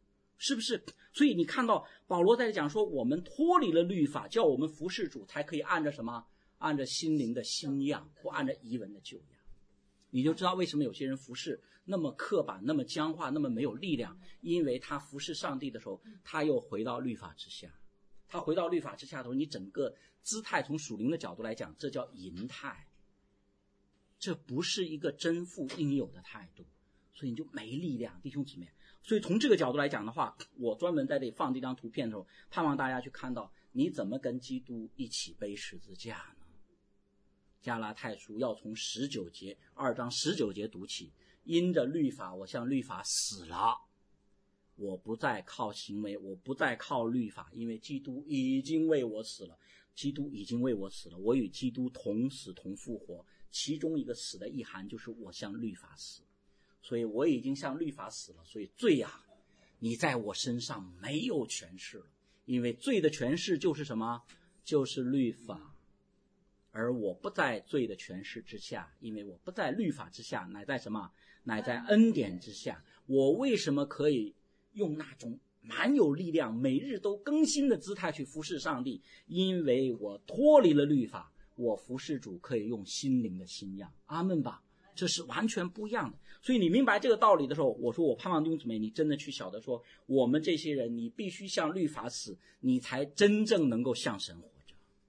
A: 是不是？所以你看到保罗在讲说，我们脱离了律法，叫我们服侍主，才可以按着什么？按着心灵的新样，不按着遗文的旧样。你就知道为什么有些人服侍那么刻板，那么僵化，那么没有力量，因为他服侍上帝的时候，他又回到律法之下。他回到律法之下的时候，你整个姿态从属灵的角度来讲，这叫淫态，这不是一个真负应有的态度，所以你就没力量，弟兄姊妹。所以从这个角度来讲的话，我专门在这里放这张图片的时候，盼望大家去看到你怎么跟基督一起背十字架呢？加拉太书要从19节2章19节读起，因着律法我向律法死了，我不再靠行为，我不再靠律法，因为基督已经为我死了，基督已经为我死了，我与基督同死同复活，其中一个死的意涵就是我向律法死，所以我已经向律法死了，所以罪啊，你在我身上没有权势了，因为罪的权势就是什么？就是律法。而我不在罪的权势之下，因为我不在律法之下，乃在什么？乃在恩典之下。我为什么可以用那种蛮有力量，每日都更新的姿态去服侍上帝？因为我脱离了律法，我服侍主可以用心灵的新样。阿们吧，这是完全不一样的。所以你明白这个道理的时候，我说我盼望弟兄姊妹你真的去晓得说，我们这些人你必须向律法死，你才真正能够向神活着。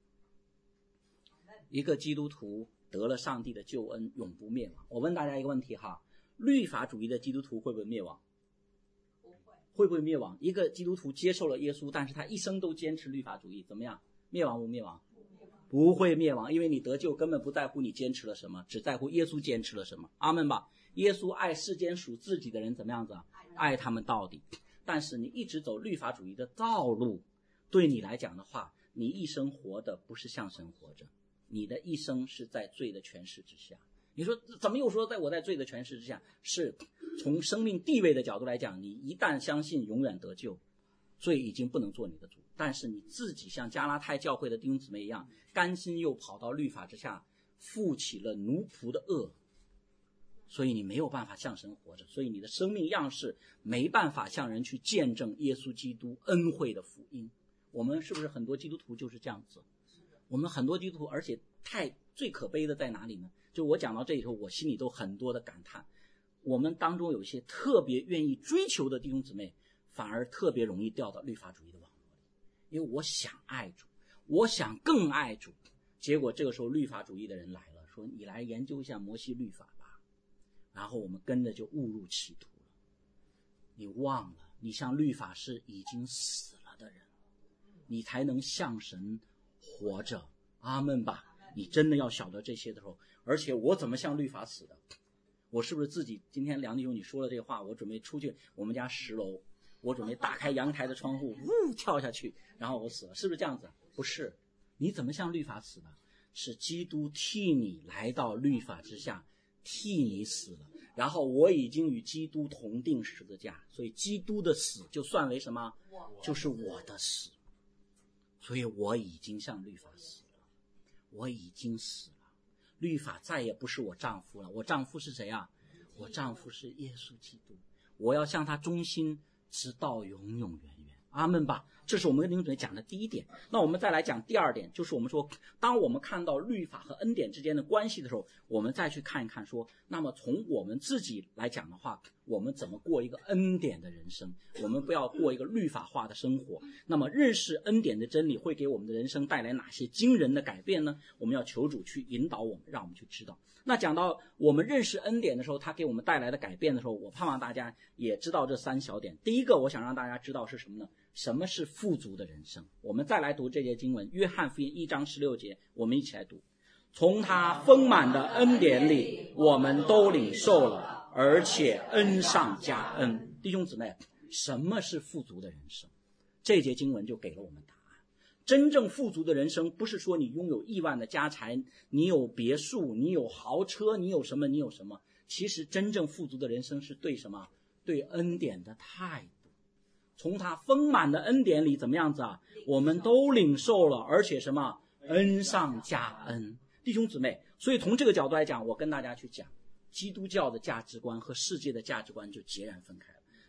A: 一个基督徒得了上帝的救恩，永不灭亡。我问大家一个问题哈，律法主义的基督徒会不会灭亡？会不会灭亡？一个基督徒接受了耶稣，但是他一生都坚持律法主义，怎么样？灭亡不灭亡？不会灭亡，因为你得救根本不在乎你坚持了什么，只在乎耶稣坚持了什么。阿们吧。耶稣爱世间属自己的人怎么样子啊？爱他们到底。但是你一直走律法主义的道路，对你来讲的话，你一生活的不是向神活着，你的一生是在罪的权势之下。你说怎么又说我在罪的权势之下？是从生命地位的角度来讲，你一旦相信永远得救，罪已经不能做你的主，但是你自己像加拉太教会的弟兄姊妹一样，甘心又跑到律法之下，负起了奴仆的恶，所以你没有办法向神活着，所以你的生命样式没办法向人去见证耶稣基督恩惠的福音。我们是不是很多基督徒就是这样子？我们很多基督徒，而且最可悲的在哪里呢？就我讲到这里头，我心里都很多的感叹。我们当中有一些特别愿意追求的弟兄姊妹，反而特别容易掉到律法主义的网络里。因为我想爱主，我想更爱主，结果这个时候律法主义的人来了，说你来研究一下摩西律法吧，然后我们跟着就误入歧途了。你忘了，你向律法是已经死了的人，你才能向神活着。阿们吧。你真的要晓得这些的时候，而且我怎么向律法死的？我是不是自己今天梁弟兄你说了这个话，我准备出去我们家10楼，我准备打开阳台的窗户，跳下去，然后我死了，是不是这样子？不是。你怎么向律法死的？是基督替你来到律法之下，替你死了，然后我已经与基督同定十字架，所以基督的死就算为什么？就是我的死。所以我已经向律法死了，我已经死了。律法再也不是我丈夫了，我丈夫是谁啊？我丈夫是耶稣基督，我要向他忠心直到永永远远。阿们吧。这是我们跟弟兄姊妹讲的第一点。那我们再来讲第二点，就是我们说当我们看到律法和恩典之间的关系的时候，我们再去看一看说，那么从我们自己来讲的话，我们怎么过一个恩典的人生，我们不要过一个律法化的生活。那么认识恩典的真理会给我们的人生带来哪些惊人的改变呢？我们要求主去引导我们，让我们去知道。那讲到我们认识恩典的时候，它给我们带来的改变的时候，我盼望大家也知道这3小点。第一个我想让大家知道是什么呢？什么是富足的人生？我们再来读这节经文，约翰福音1章16节，我们一起来读。从他丰满的恩典里，我们都领受了，而且恩上加恩。弟兄姊妹，什么是富足的人生？这节经文就给了我们答案。真正富足的人生，不是说你拥有亿万的家财，你有别墅，你有豪车，你有什么。其实真正富足的人生是对什么？对恩典的态度。从他丰满的恩典里怎么样子啊？我们都领受了，而且什么？恩上加恩。弟兄姊妹，所以从这个角度来讲，我跟大家去讲，基督教的价值观和世界的价值观就截然分开了。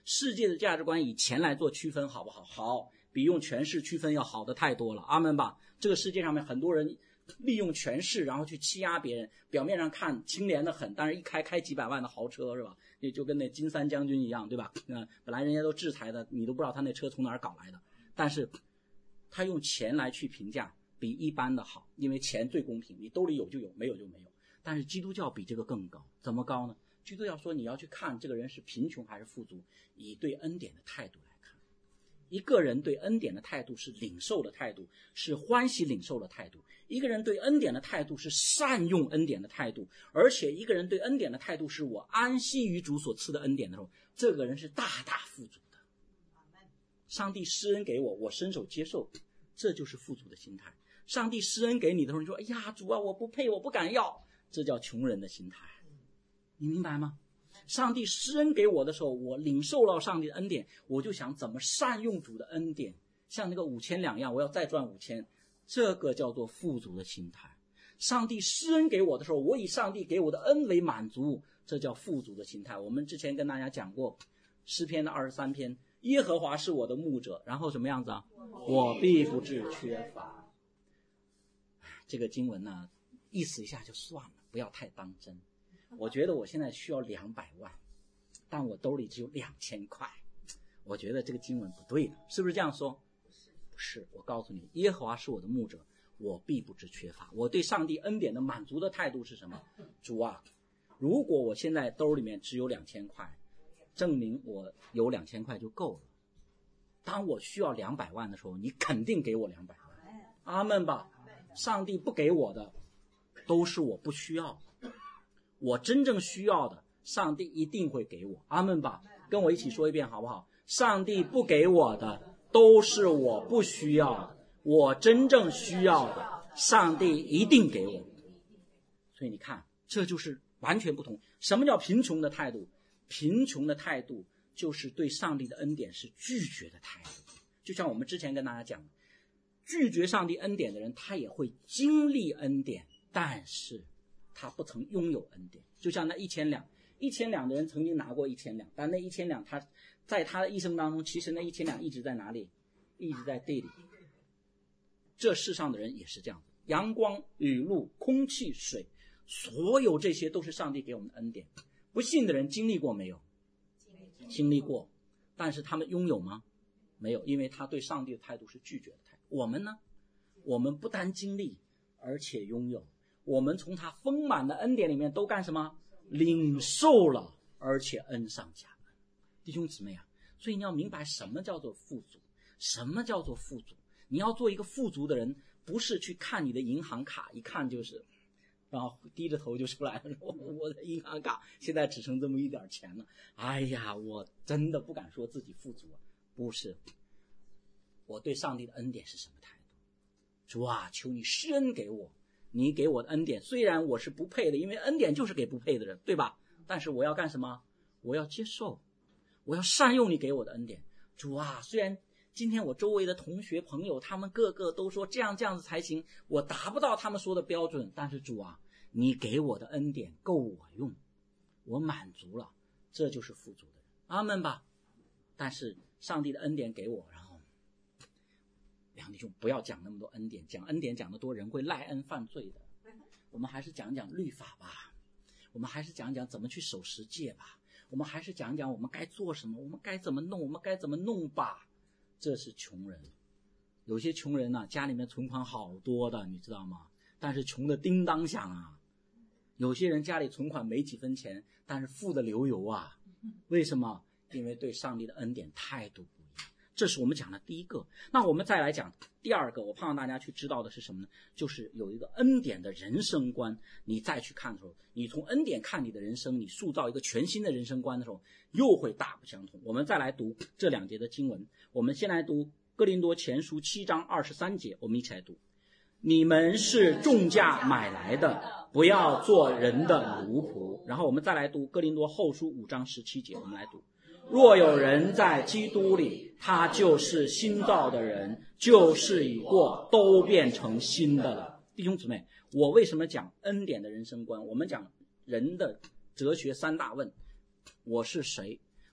A: 世界的价值观以钱来做区分好不好？好，比用权势区分要好的太多了，阿们吧。这个世界上面很多人利用权势然后去欺压别人，表面上看清廉的很，但是一开几百万的豪车是吧？也就跟那金三将军一样，对吧？本来人家都制裁的，你都不知道他那车从哪儿搞来的，但是他用钱来去评价比一般的好，因为钱最公平，你兜里有就有，没有就没有。但是基督教比这个更高，怎么高呢？基督教说你要去看这个人是贫穷还是富足，以对恩典的态度来看。一个人对恩典的态度是领受的态度，是欢喜领受的态度。一个人对恩典的态度是善用恩典的态度，而且一个人对恩典的态度是我安息于主所赐的恩典的时候，这个人是大大富足的。上帝施恩给我，我伸手接受，这就是富足的心态。上帝施恩给你的时候，你说哎呀主啊，我不配，我不敢要，这叫穷人的心态。你明白吗？上帝施恩给我的时候，我领受了上帝的恩典，我就想怎么善用主的恩典，像那个5000两样，我要再赚5000，这个叫做富足的心态。上帝施恩给我的时候，我以上帝给我的恩为满足，这叫富足的心态。我们之前跟大家讲过诗篇的23篇，耶和华是我的牧者，然后什么样子啊？我必不致缺乏。这个经文呢，意思一下就算了，不要太当真。我觉得我现在需要200万，但我兜里只有2000块，我觉得这个经文不对的，是不是这样说？不是，我告诉你，耶和华是我的牧者，我必不致缺乏。我对上帝恩典的满足的态度是什么？主啊，如果我现在兜里面只有2000块，证明我有2000块就够了。当我需要200万的时候，你肯定给我200万。阿们吧。上帝不给我的都是我不需要的，我真正需要的上帝一定会给我。阿们吧。跟我一起说一遍好不好？上帝不给我的都是我不需要的，我真正需要的上帝一定给我。所以你看，这就是完全不同。什么叫贫穷的态度？贫穷的态度就是对上帝的恩典是拒绝的态度。就像我们之前跟大家讲，拒绝上帝恩典的人，他也会经历恩典，但是他不曾拥有恩典。就像那1000两的人曾经拿过1000两，但那1000两他在他的一生当中，其实那1000两一直在哪里？一直在地里。这世上的人也是这样子，阳光、雨露、空气、水，所有这些都是上帝给我们的恩典。不信的人经历过没有？经历过，但是他们拥有吗？没有，因为他对上帝的态度是拒绝的态度。我们呢？我们不单经历，而且拥有。我们从他丰满的恩典里面都干什么？领受了，而且恩上加恩。弟兄姊妹啊，所以你要明白什么叫做富足，什么叫做富足。你要做一个富足的人，不是去看你的银行卡，一看就是然后低着头就出来了，我的银行卡现在只剩这么一点钱了，哎呀，我真的不敢说自己富足啊。不是，我对上帝的恩典是什么态度？主啊，求你施恩给我，你给我的恩典虽然我是不配的，因为恩典就是给不配的人，对吧？但是我要干什么？我要接受，我要善用你给我的恩典。主啊，虽然今天我周围的同学朋友他们个个都说这样子才行，我达不到他们说的标准，但是主啊，你给我的恩典够我用，我满足了，这就是富足的人。阿们吧。但是上帝的恩典给我，然后两弟兄不要讲那么多恩典，讲恩典讲得多人会赖恩犯罪的。我们还是讲讲律法吧，我们还是讲讲怎么去守十诫吧，我们还是讲讲我们该做什么，我们该怎么弄，我们该怎么弄吧。这是穷人。有些穷人啊，家里面存款好多的，你知道吗？但是穷的叮当响啊。有些人家里存款没几分钱，但是富的流油啊。为什么？因为对上帝的恩典态度不一样。这是我们讲的第一个。那我们再来讲第二个，我盼望大家去知道的是什么呢？就是有一个恩典的人生观。你再去看的时候，你从恩典看你的人生，你塑造一个全新的人生观的时候，又会大不相同。我们再来读这2节的经文。我们先来读哥林多前书7章23节，我们一起来读。你们是重价买来的，不要做人的奴仆。然后我们再来读哥林多后书5章17节，我们来读。若有人在基督里，他就是新造的人，旧事已过，都变成新的了。弟兄姊妹，我为什么讲恩典的人生观？我们讲人的哲学3大问：我是谁？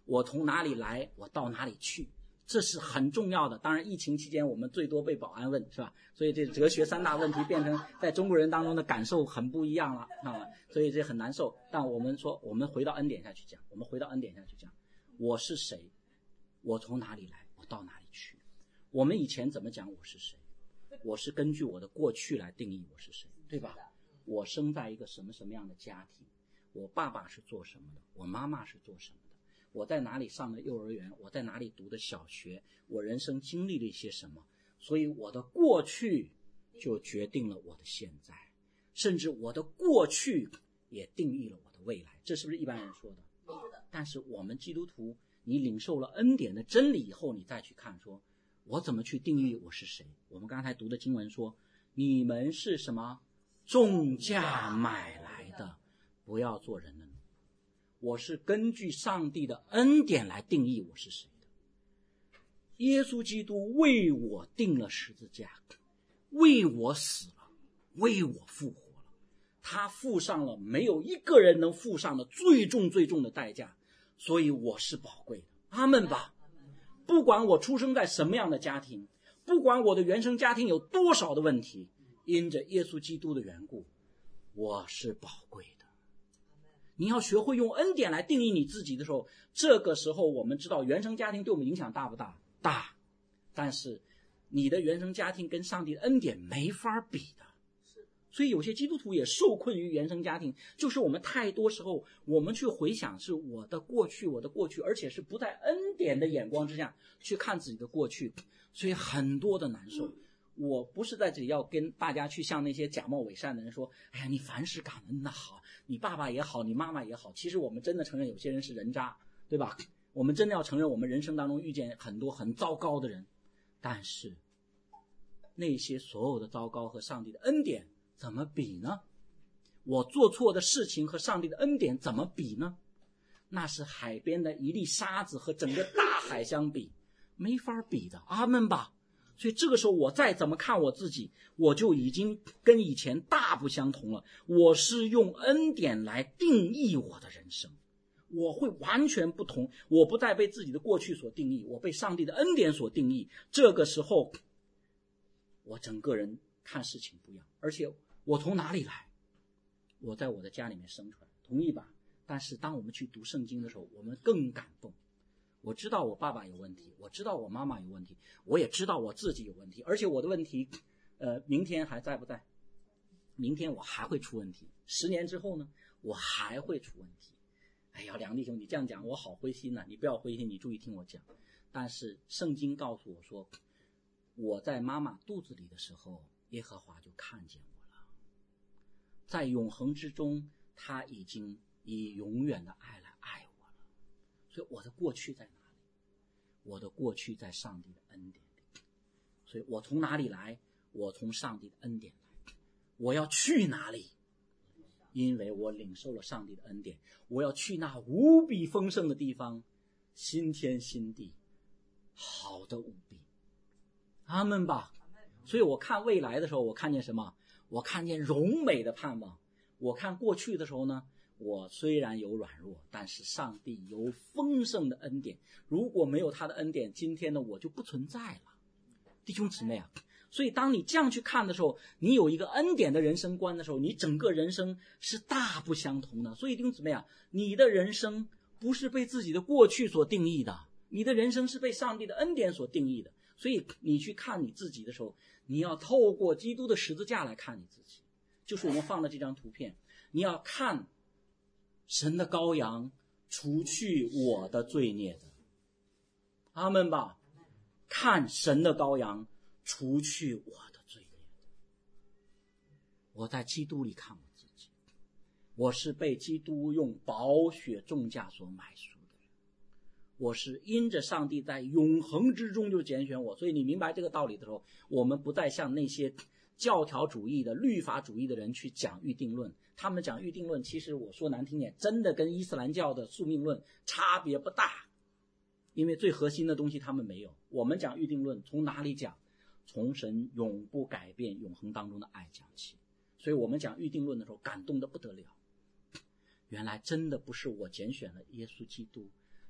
A: 我从哪里来，我到哪里去，这是很重要的。当然疫情期间我们最多被保安问，是吧？所以这哲学三大问题变成在中国人当中的感受很不一样了啊，所以这很难受。但我们说，我们回到恩典下去讲，我是谁，我从哪里来，我到哪里去。我们以前怎么讲我是谁？我是根据我的过去来定义我是谁，对吧？我生在一个什么样的家庭，我爸爸是做什么的，我妈妈是做什么的，我在哪里上的幼儿园，我在哪里读的小学，我人生经历了一些什么。所以我的过去就决定了我的现在，甚至我的过去也定义了我的未来。这是不是一般人说的？但是我们基督徒，你领受了恩典的真理以后，你再去看说我怎么去定义我是谁。我们刚才读的经文说，你们是什么？重价买来的，不要做人的奴。我是根据上帝的恩典来定义我是谁的。耶稣基督为我定了十字架，为我死了，为我复活了。他付上了没有一个人能付上的最重的代价，所以我是宝贵的。阿们吧。不管我出生在什么样的家庭，不管我的原生家庭有多少的问题，因着耶稣基督的缘故，我是宝贵的。你要学会用恩典来定义你自己的时候，这个时候我们知道原生家庭对我们影响大不大？大。但是你的原生家庭跟上帝的恩典没法比的。所以有些基督徒也受困于原生家庭，就是我们太多时候我们去回想是我的过去，而且是不在恩典的眼光之下去看自己的过去，所以很多的难受。我不是在这里要跟大家去向那些假冒伪善的人说，哎呀，你凡事感恩的好，你爸爸也好，你妈妈也好。其实我们真的承认有些人是人渣，对吧？我们真的要承认我们人生当中遇见很多很糟糕的人，但是那些所有的糟糕和上帝的恩典怎么比呢？我做错的事情和上帝的恩典怎么比呢？那是海边的一粒沙子和整个大海相比，没法比的。阿们吧。所以这个时候我再怎么看我自己，我就已经跟以前大不相同了。我是用恩典来定义我的人生，我会完全不同。我不再被自己的过去所定义，我被上帝的恩典所定义。这个时候我整个人看事情不一样。而且我从哪里来？我在我的家里面生出来，同意吧？但是当我们去读圣经的时候，我们更感动。我知道我爸爸有问题，我知道我妈妈有问题，我也知道我自己有问题，而且我的问题明天还在不在？明天我还会出问题，10年之后呢，我还会出问题。哎呀，梁弟兄，你这样讲我好灰心啊。你不要灰心，你注意听我讲。但是圣经告诉我说，我在妈妈肚子里的时候，耶和华就看见我了。在永恒之中，他已经以永远的爱来爱我了。所以我的过去在哪里？我的过去在上帝的恩典里。所以我从哪里来？我从上帝的恩典来。我要去哪里？因为我领受了上帝的恩典，我要去那无比丰盛的地方，新天新地，好的无比。阿们吧。所以我看未来的时候，我看见什么？我看见荣美的盼望。我看过去的时候呢，我虽然有软弱，但是上帝有丰盛的恩典。如果没有他的恩典，今天呢我就不存在了。弟兄姊妹啊，所以当你这样去看的时候，你有一个恩典的人生观的时候，你整个人生是大不相同的。所以弟兄姊妹啊，你的人生不是被自己的过去所定义的，你的人生是被上帝的恩典所定义的。所以你去看你自己的时候，你要透过基督的十字架来看你自己。就是我们放的这张图片，你要看神的羔羊除去我的罪孽的。阿们吧。看神的羔羊除去我的罪孽的。我在基督里看我自己，我是被基督用宝血重价所买赎的人，我是因着上帝在永恒之中就拣选我。所以你明白这个道理的时候，我们不再像那些教条主义的律法主义的人去讲预定论。他们讲预定论，其实我说难听点，真的跟伊斯兰教的宿命论差别不大，因为最核心的东西他们没有。我们讲预定论，从哪里讲？从神永不改变永恒当中的爱讲起。所以我们讲预定论的时候感动得不得了。原来真的不是我拣选了耶稣基督，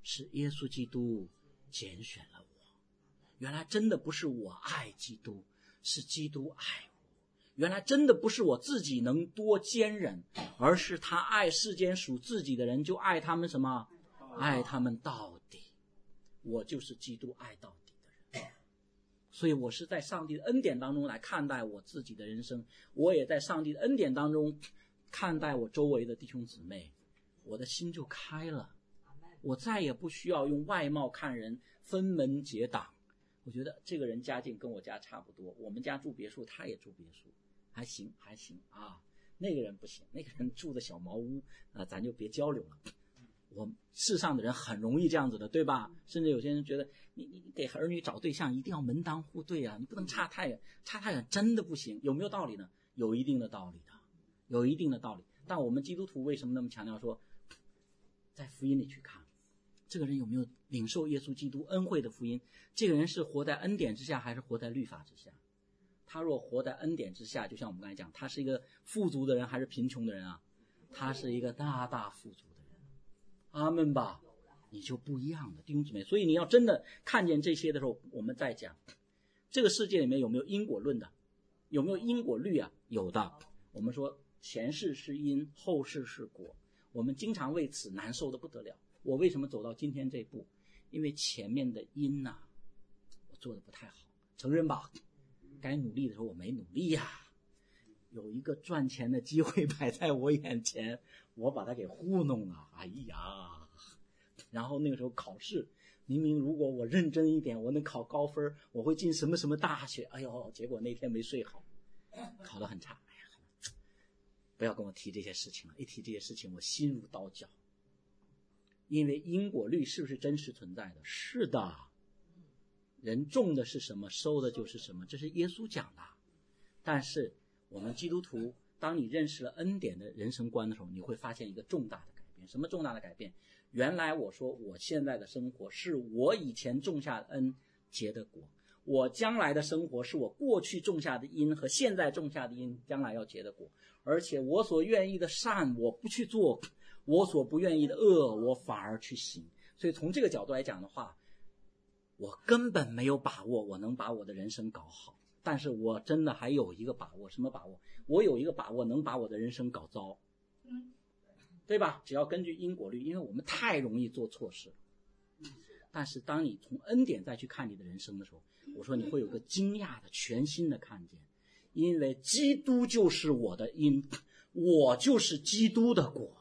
A: 是耶稣基督拣选了我。原来真的不是我爱基督，是基督爱我。原来真的不是我自己能多坚忍，而是他爱世间属自己的人，就爱他们什么？爱他们到底。我就是基督爱到底的人。所以我是在上帝的恩典当中来看待我自己的人生，我也在上帝的恩典当中看待我周围的弟兄姊妹，我的心就开了。我再也不需要用外貌看人，分门结党。我觉得这个人家境跟我家差不多，我们家住别墅，他也住别墅，还行啊。那个人不行，那个人住的小茅屋啊，咱就别交流了。我世上的人很容易这样子的，对吧？甚至有些人觉得你给儿女找对象一定要门当户对啊，你不能差太远，真的不行。有没有道理呢？有一定的道理的，有一定的道理。但我们基督徒为什么那么强调说，在福音里去看这个人有没有领受耶稣基督恩惠的福音？这个人是活在恩典之下还是活在律法之下？他若活在恩典之下，就像我们刚才讲，他是一个富足的人还是贫穷的人啊？他是一个大大富足的人。阿们吧，你就不一样的弟兄姊妹。所以你要真的看见这些的时候，我们再讲这个世界里面有没有因果论的，有没有因果律啊？有的。我们说前世是因，后世是果，我们经常为此难受的不得了。我为什么走到今天这一步？因为前面的因啊，我做的不太好，承认吧？该努力的时候我没努力呀。有一个赚钱的机会摆在我眼前，我把它给糊弄了。哎呀，然后那个时候考试，明明如果我认真一点，我能考高分，我会进什么什么大学。哎呦，结果那天没睡好，考得很差。哎呀，不要跟我提这些事情了，一提这些事情我心如刀绞。因为因果律是不是真实存在的？是的。人种的是什么，收的就是什么，这是耶稣讲的。但是我们基督徒，当你认识了恩典的人生观的时候，你会发现一个重大的改变。什么重大的改变？原来我说我现在的生活是我以前种下的恩结的果，我将来的生活是我过去种下的因和现在种下的因将来要结的果。而且我所愿意的善我不去做，我所不愿意的恶我反而去行。所以从这个角度来讲的话，我根本没有把握我能把我的人生搞好，但是我真的还有一个把握。什么把握？我有一个把握能把我的人生搞糟，对吧？只要根据因果律，因为我们太容易做错事。但是当你从恩典再去看你的人生的时候，我说你会有个惊讶的全新的看见，因为基督就是我的因，我就是基督的果。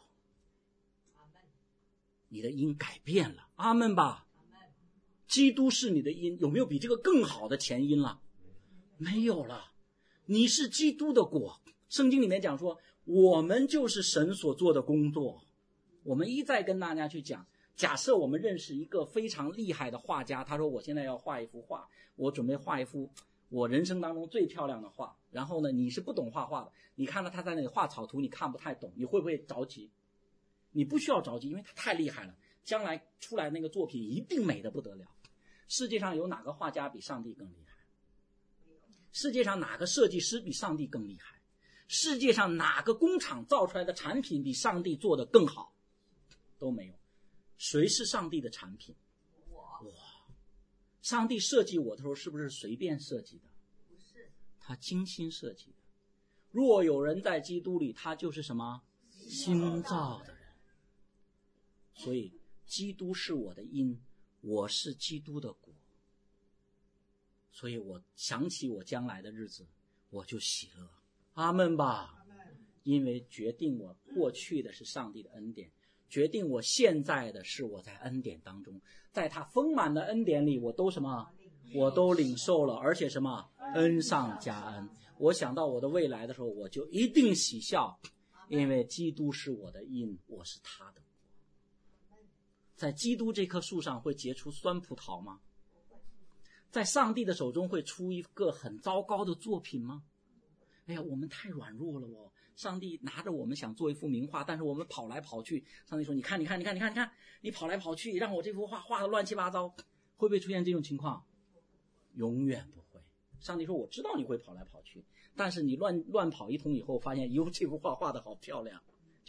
A: 你的因改变了，阿们吧。基督是你的因，有没有比这个更好的前因了？没有了。你是基督的果。圣经里面讲说，我们就是神所做的工作。我们一再跟大家去讲，假设我们认识一个非常厉害的画家，他说我现在要画一幅画，我准备画一幅我人生当中最漂亮的画。然后呢，你是不懂画画的，你看到他在那里画草图，你看不太懂，你会不会着急？你不需要着急，因为他太厉害了，将来出来那个作品一定美得不得了。世界上有哪个画家比上帝更厉害？世界上哪个设计师比上帝更厉害？世界上哪个工厂造出来的产品比上帝做得更好？都没有。谁是上帝的产品？我。上帝设计我的时候是不是随便设计的？不是，他精心设计的。若有人在基督里，他就是什么？新造的人。所以基督是我的因，我是基督的果。所以我想起我将来的日子，我就喜乐。阿们吧。因为决定我过去的是上帝的恩典，决定我现在的是我在恩典当中，在他丰满的恩典里，我都什么？我都领受了，而且什么？恩上加恩。我想到我的未来的时候，我就一定喜笑，因为基督是我的因，我是他的果。在基督这棵树上会结出酸葡萄吗？在上帝的手中会出一个很糟糕的作品吗？哎呀，我们太软弱了哦！上帝拿着我们想做一幅名画，但是我们跑来跑去。上帝说：“你看，你跑来跑去，让我这幅画画得乱七八糟。”会不会出现这种情况？永远不会。上帝说：“我知道你会跑来跑去，但是你乱跑一通以后，发现哟，这幅画画得好漂亮，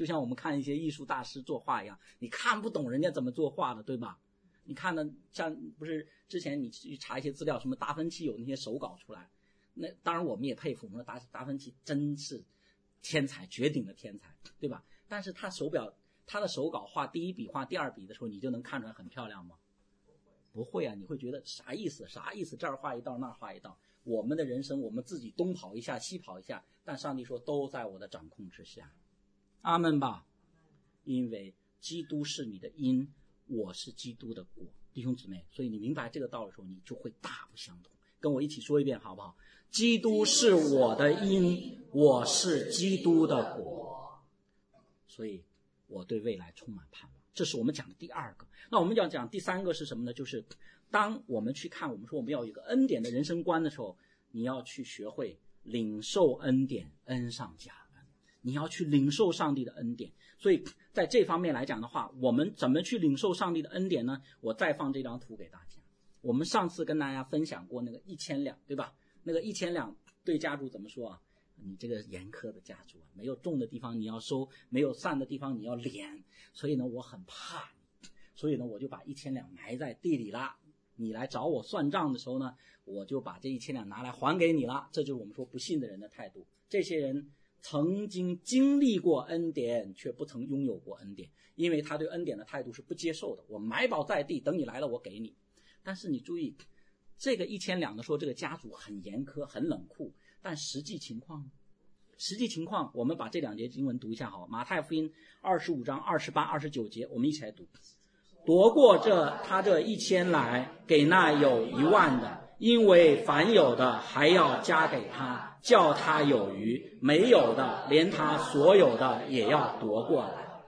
A: 就像我们看一些艺术大师作画一样，你看不懂人家怎么作画的，对吧？你看的像不是之前你去查一些资料，什么达芬奇有那些手稿出来，那当然我们也佩服我们的达芬奇真是天才，绝顶的天才，对吧？但是他的手稿画第一笔画第二笔的时候，你就能看出来很漂亮吗？不会啊，你会觉得啥意思？这儿画一道，那儿画一道。我们的人生，我们自己东跑一下，西跑一下，但上帝说都在我的掌控之下。阿们吧。因为基督是你的因，我是基督的果，弟兄姊妹，所以你明白这个道理的时候，你就会大不相同。跟我一起说一遍好不好？基督是我的因，我是基督的果，所以我对未来充满盼望。这是我们讲的第二个。那我们要讲第三个是什么呢？就是当我们去看，我们说我们要有一个恩典的人生观的时候，你要去学会领受恩典，恩上加恩。你要去领受上帝的恩典。所以在这方面来讲的话，我们怎么去领受上帝的恩典呢？我再放这张图给大家。我们上次跟大家分享过那个1000两，对吧？那个1000两对家主怎么说啊？你这个严苛的家主啊，没有种的地方你要收，没有散的地方你要敛。所以呢，我很怕你，所以呢，我就把1000两埋在地里了。你来找我算账的时候呢，我就把这1000两拿来还给你了。这就是我们说不信的人的态度。这些人曾经经历过恩典，却不曾拥有过恩典，因为他对恩典的态度是不接受的。我埋宝在地，等你来了我给你。但是你注意，这个1000两的说这个家主很严苛很冷酷，但实际情况，我们把这2节经文读一下好。马太福音25章28、29节，我们一起来读。夺过他这1000来，给那有10000的，因为凡有的还要加给他，叫他有余；没有的，连他所有的也要夺过来。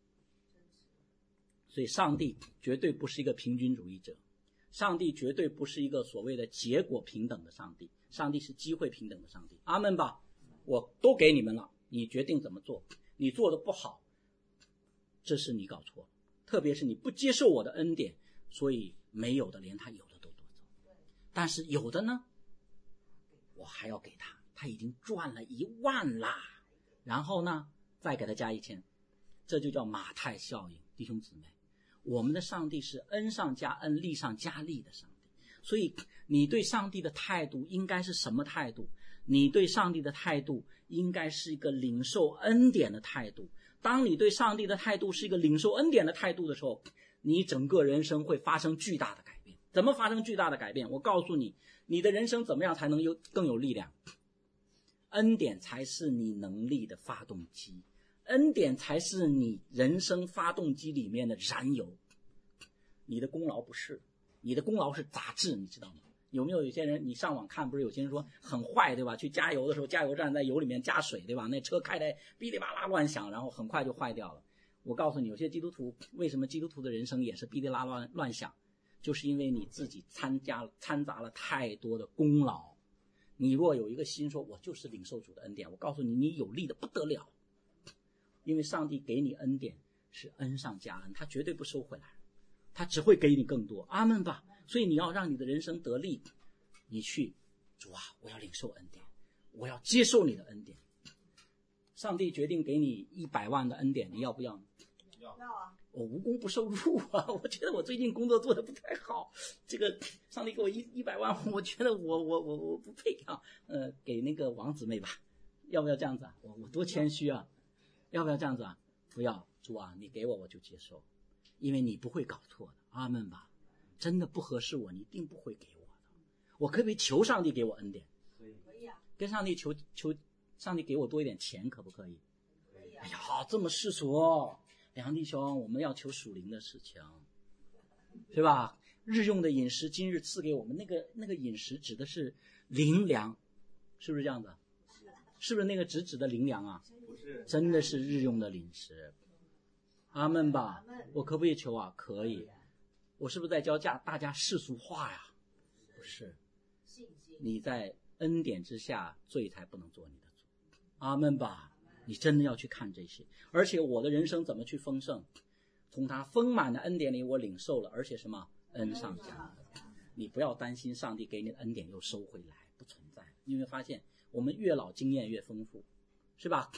A: 所以上帝绝对不是一个平均主义者，上帝绝对不是一个所谓的结果平等的上帝，上帝是机会平等的上帝。阿们吧。我都给你们了，你决定怎么做。你做的不好，这是你搞错了。特别是你不接受我的恩典，所以没有的连他有的都夺走。但是有的呢，我还要给他，他已经赚了10000啦，然后呢再给他加1000，这就叫马太效应。弟兄姊妹，我们的上帝是恩上加恩，利上加利的上帝。所以你对上帝的态度应该是什么态度？你对上帝的态度应该是一个领受恩典的态度。当你对上帝的态度是一个领受恩典的态度的时候，你整个人生会发生巨大的改变。怎么发生巨大的改变？我告诉你，你的人生怎么样才能更有力量？恩典才是你能力的发动机，恩典才是你人生发动机里面的燃油。你的功劳不是，你的功劳是杂质，你知道吗？有没有些人你上网看，不是有些人说很坏，对吧？去加油的时候，加油站在油里面加水，对吧？那车开得哔哩吧啦乱响，然后很快就坏掉了。我告诉你，有些基督徒，为什么基督徒的人生也是哔哩啦啦乱响？就是因为你自己掺杂了太多的功劳。你若有一个心说我就是领受主的恩典，我告诉你，你有力的不得了。因为上帝给你恩典是恩上加恩，他绝对不收回来，他只会给你更多。阿们吧。所以你要让你的人生得力，你去，主啊，我要领受恩典，我要接受你的恩典。上帝决定给你100万的恩典，你要不要？要啊。我无功不受禄啊！我觉得我最近工作做得不太好，这个上帝给我100万，我觉得我不配啊。给那个王姊妹吧，要不要这样子啊？我多谦虚啊！要不要这样子啊？不要，主啊，你给我就接受，因为你不会搞错的。阿们吧。真的不合适我，你一定不会给我的。我可不可以求上帝给我恩典？可以啊。跟上帝求上帝给我多一点钱，可不可以？可以啊。哎呀，这么世俗哦，梁弟兄，我们要求属灵的事情，是吧？日用的饮食今日赐给我们，那个饮食指的是灵粮，是不是这样的？是不是那个指的灵粮啊？不是，真的是日用的饮食。阿们吧。我可不可以求啊？可以。我是不是在教大家世俗化呀？不是，你在恩典之下，罪才不能做你的主。阿们吧。你真的要去看这些。而且我的人生怎么去丰盛，从他丰满的恩典里我领受了，而且什么恩上加恩。你不要担心上帝给你的恩典又收回来，不存在。因为发现我们越老经验越丰富，是吧？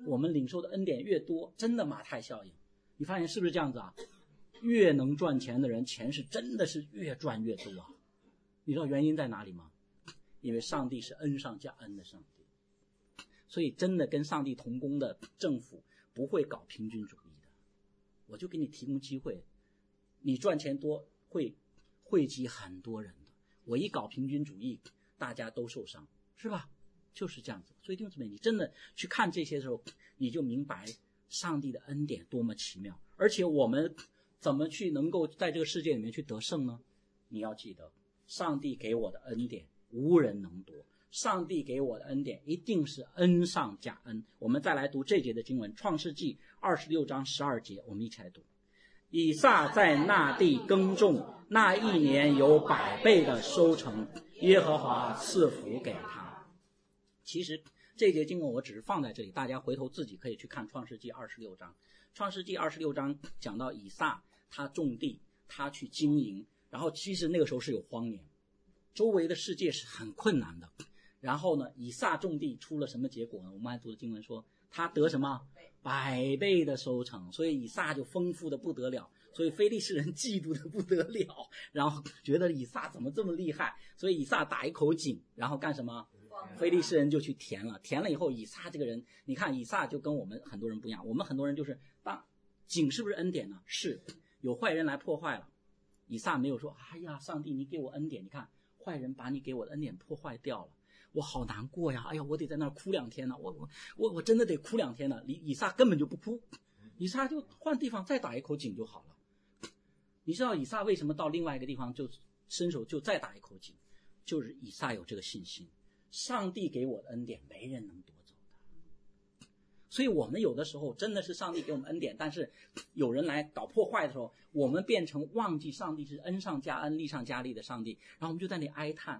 A: 我们领受的恩典越多，真的马太效应，你发现是不是这样子啊？越能赚钱的人，钱是真的是越赚越多啊！你知道原因在哪里吗？因为上帝是恩上加恩的上帝，所以真的跟上帝同工的政府不会搞平均主义的。我就给你提供机会，你赚钱多会惠及很多人的。我一搞平均主义，大家都受伤，是吧？就是这样子。所以弟兄姊妹，你真的去看这些的时候，你就明白上帝的恩典多么奇妙。而且我们怎么去能够在这个世界里面去得胜呢？你要记得，上帝给我的恩典无人能夺，上帝给我的恩典一定是恩上加恩。我们再来读这节的经文，创世纪26章12节，我们一起来读。以撒在那地耕种，那一年有100倍的收成，耶和华赐福给他。其实这节经文我只是放在这里，大家回头自己可以去看创世纪26章。创世纪26章讲到以撒他种地，他去经营，然后其实那个时候是有荒年，周围的世界是很困难的。然后呢，以撒种地出了什么结果呢？我们还读的经文说他得什么100倍的收成，所以以撒就丰富的不得了，所以非利士人嫉妒的不得了，然后觉得以撒怎么这么厉害，所以以撒打一口井，然后干什么？非利士人就去填了，填了以后，以撒这个人，你看以撒就跟我们很多人不一样，我们很多人就是当井是不是恩典呢？是，有坏人来破坏了，以撒没有说哎呀上帝你给我恩典，你看坏人把你给我的恩典破坏掉了，我好难过呀，哎呀我得在那儿哭2天呢，我真的得哭2天呢。以撒根本就不哭，以撒就换地方再打一口井就好了。你知道以撒为什么到另外一个地方就伸手就再打一口井？就是以撒有这个信心，上帝给我的恩典没人能夺走的。所以我们有的时候真的是上帝给我们恩典，但是有人来搞破坏的时候，我们变成忘记上帝是恩上加恩利上加利的上帝，然后我们就在那里哀叹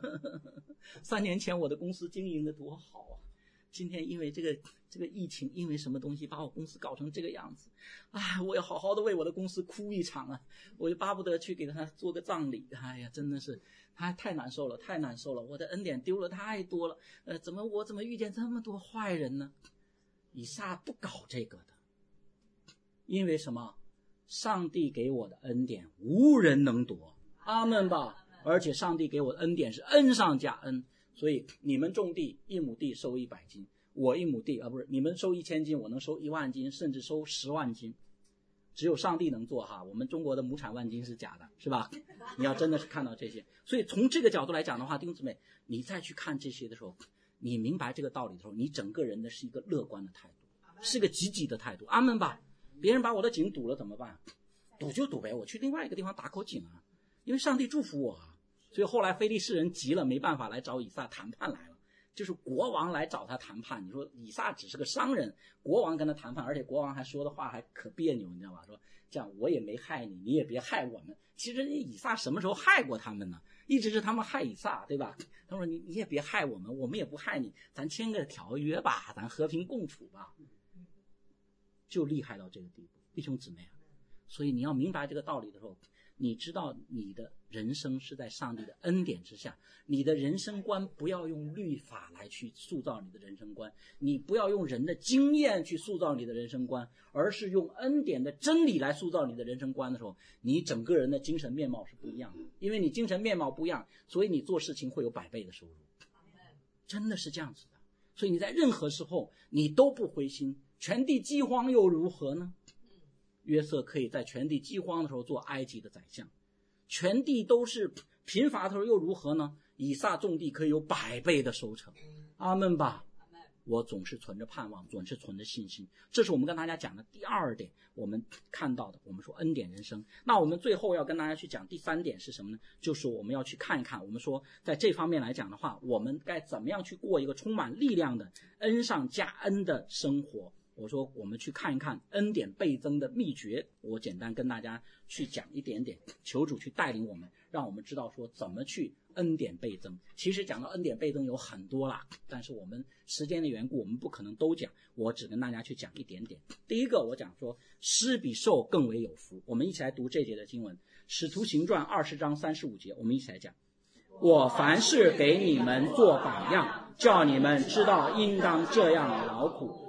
A: 3年前我的公司经营的多好啊，今天因为这个疫情，因为什么东西把我公司搞成这个样子，哎，我要好好的为我的公司哭一场啊，我就巴不得去给他做个葬礼，哎呀真的是太难受了，太难受了，我的恩典丢了太多了，我怎么遇见这么多坏人呢？以撒不搞这个的，因为什么？上帝给我的恩典无人能夺，阿们吧。而且上帝给我的恩典是恩上加恩，所以你们种地1亩地收100斤，我1亩地你们收1000斤，我能收1万斤，甚至收10万斤。只有上帝能做哈，我们中国的亩产万斤是假的，是吧？你要真的是看到这些，所以从这个角度来讲的话，弟兄姊妹，你再去看这些的时候，你明白这个道理的时候，你整个人的是一个乐观的态度，是个积极的态度，阿们吧。别人把我的井堵了怎么办？堵就堵呗，我去另外一个地方打口井啊，因为上帝祝福我啊。所以后来非利士人急了，没办法来找以撒谈判来了，就是国王来找他谈判。你说以撒只是个商人，国王跟他谈判，而且国王还说的话还可别扭，你知道吧？说这样我也没害你，你也别害我们。其实以撒什么时候害过他们呢？一直是他们害以撒，对吧？他说你也别害我们，我们也不害你，咱签个条约吧，咱和平共处吧。就厉害到这个地步，弟兄姊妹啊！所以你要明白这个道理的时候，你知道你的人生是在上帝的恩典之下，你的人生观不要用律法来去塑造你的人生观，你不要用人的经验去塑造你的人生观，而是用恩典的真理来塑造你的人生观的时候，你整个人的精神面貌是不一样的。因为你精神面貌不一样，所以你做事情会有100倍的收入，真的是这样子的。所以你在任何时候你都不灰心，全地饥荒又如何呢？约瑟可以在全地饥荒的时候做埃及的宰相，全地都是贫乏的时候又如何呢？以撒种地可以有100倍的收成，阿们吧。我总是存着盼望，总是存着信心，这是我们跟大家讲的第2点，我们看到的，我们说恩典人生。那我们最后要跟大家去讲第3点是什么呢？就是我们要去看一看，我们说在这方面来讲的话，我们该怎么样去过一个充满力量的恩上加恩的生活。我说我们去看一看恩典倍增的秘诀，我简单跟大家去讲一点点，求主去带领我们，让我们知道说怎么去恩典倍增。其实讲到恩典倍增有很多啦，但是我们时间的缘故，我们不可能都讲，我只跟大家去讲一点点。第一个我讲说施比受更为有福，我们一起来读这节的经文，使徒行传20章35节，我们一起来讲。我凡事给你们做榜样，叫你们知道应当这样劳苦，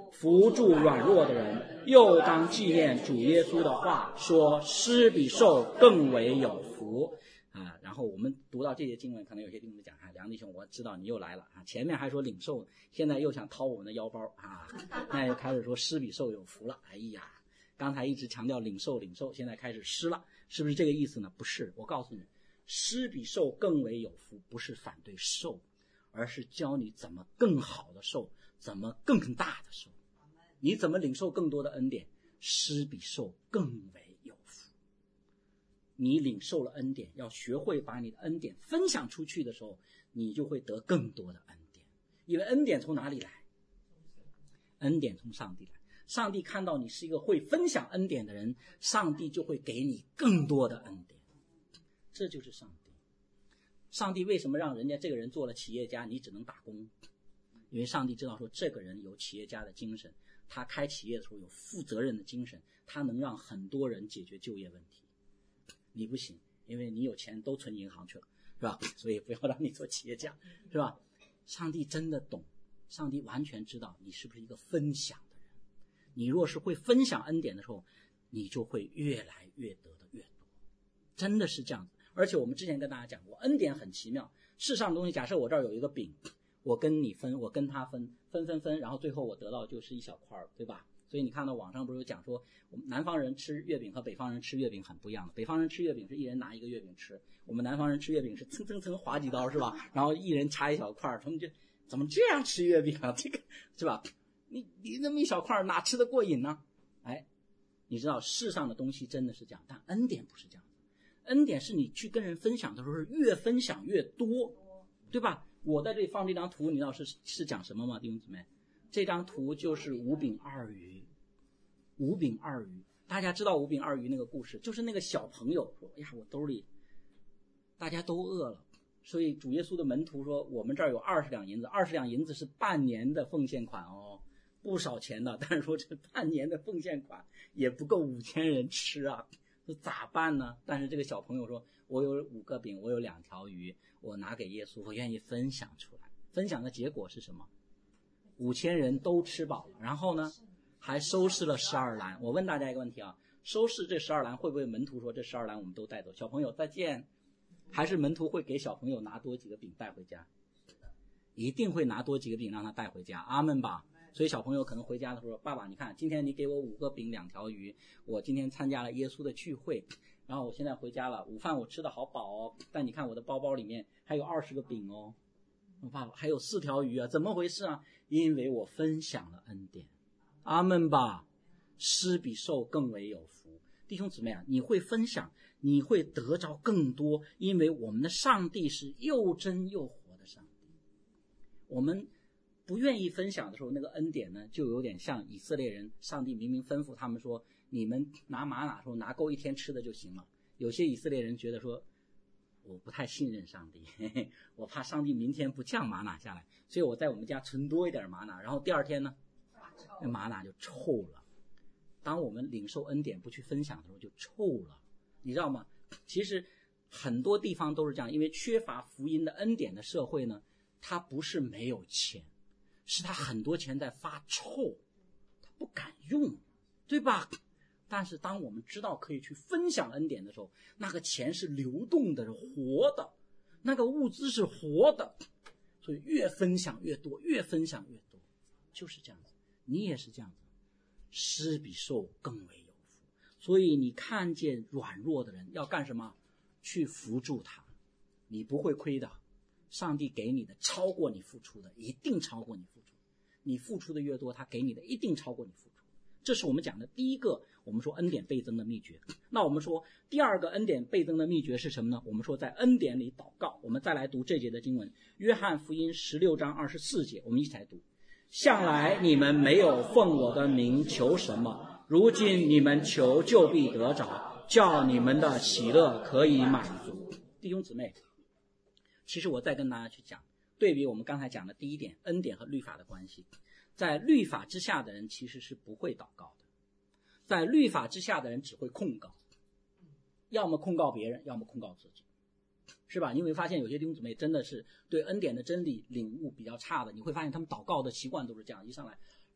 A: 扶助软弱的人，又当纪念主耶稣的话，说施比受更为有福。然后我们读到这些经文，可能有些弟兄讲梁弟兄，我知道你又来了前面还说领受，现在又想掏我们的腰包那又开始说施比受有福了。哎呀，刚才一直强调领受，现在开始施了，是不是这个意思呢？不是，我告诉你，施比受更为有福，不是反对受，而是教你怎么更好的受，怎么更大的受，你怎么领受更多的恩典，施比受更为有福。你领受了恩典，要学会把你的恩典分享出去的时候，你就会得更多的恩典。因为恩典从哪里来？恩典从上帝来。上帝看到你是一个会分享恩典的人，上帝就会给你更多的恩典。这就是上帝。上帝为什么让人家这个人做了企业家，你只能打工？因为上帝知道说这个人有企业家的精神，他开企业的时候有负责任的精神，他能让很多人解决就业问题。你不行，因为你有钱都存银行去了，是吧？所以不要让你做企业家，是吧？上帝真的懂，上帝完全知道你是不是一个分享的人。你若是会分享恩典的时候，你就会越来越得的越多，真的是这样子。而且我们之前跟大家讲过，恩典很奇妙。世上的东西，假设我这儿有一个饼，我跟你分，我跟他分，然后最后我得到就是一小块，对吧？所以你看到网上不是有讲说，我们南方人吃月饼和北方人吃月饼很不一样的。北方人吃月饼是一人拿一个月饼吃，我们南方人吃月饼是蹭蹭蹭划几刀，是吧？然后一人插一小块，他们就怎么这样吃月饼啊？这个是吧？你那么一小块哪吃得过瘾呢？你知道世上的东西真的是这样，但恩典不是这样。恩典是你去跟人分享的时候，是越分享越多，对吧？我在这里放这张图，你知道是讲什么吗，弟兄姊妹？这张图就是五饼二鱼。五饼二鱼，大家知道五饼二鱼那个故事，就是那个小朋友说，哎呀，我兜里大家都饿了，所以主耶稣的门徒说，我们这儿有20两银子，20两银子是半年的奉献款哦，不少钱的。但是说这半年的奉献款也不够5000人吃啊，这咋办呢？但是这个小朋友说，我有5个饼，我有2条鱼，我拿给耶稣，我愿意分享出来。分享的结果是什么？5000人都吃饱了，然后呢还收拾了12篮。我问大家一个问题啊，收拾这12篮会不会门徒说这12篮我们都带走，小朋友再见？还是门徒会给小朋友拿多几个饼带回家？一定会拿多几个饼让他带回家，阿们吧。所以小朋友可能回家的时候，爸爸你看今天你给我5个饼2条鱼，我今天参加了耶稣的聚会，然后我现在回家了，午饭我吃得好饱哦，但你看我的包包里面还有20个饼哦，爸爸还有4条鱼啊，怎么回事啊？因为我分享了恩典，阿们吧。施比受更为有福。弟兄姊妹啊，你会分享，你会得着更多，因为我们的上帝是又真又活的上帝。我们不愿意分享的时候，那个恩典呢，就有点像以色列人，上帝明明吩咐他们说，你们拿玛瑙的时候拿够1天吃的就行了。有些以色列人觉得说，我不太信任上帝，我怕上帝明天不降玛瑙下来，所以我在我们家存多一点玛瑙，然后第2天呢，那玛瑙就臭了。当我们领受恩典不去分享的时候就臭了，你知道吗？其实很多地方都是这样，因为缺乏福音的恩典的社会呢，它不是没有钱，是他很多钱在发臭，他不敢用，对吧？但是当我们知道可以去分享恩典的时候，那个钱是流动的，是活的，那个物资是活的，所以越分享越多，越分享越多，就是这样子。你也是这样子，施比受更为有福。所以你看见软弱的人要干什么？去扶助他，你不会亏的。上帝给你的超过你付出的，一定超过你付出。你付出的越多，他给你的一定超过你付出。这是我们讲的第一个，我们说恩典倍增的秘诀。那我们说第2个恩典倍增的秘诀是什么呢？我们说在恩典里祷告。我们再来读这节的经文，约翰福音16章24节，我们一起来读。向来你们没有奉我的名求什么，如今你们求就必得着，叫你们的喜乐可以满足。弟兄姊妹，其实我再跟大家去讲，对比我们刚才讲的第一点，恩典和律法的关系。在律法之下的人其实是不会祷告的，在律法之下的人只会控告，要么控告别人，要么控告自己，是吧？你会发现有些弟兄姊妹真的是对恩典的真理领悟比较差的，你会发现他们祷告的习惯都是这样，一上来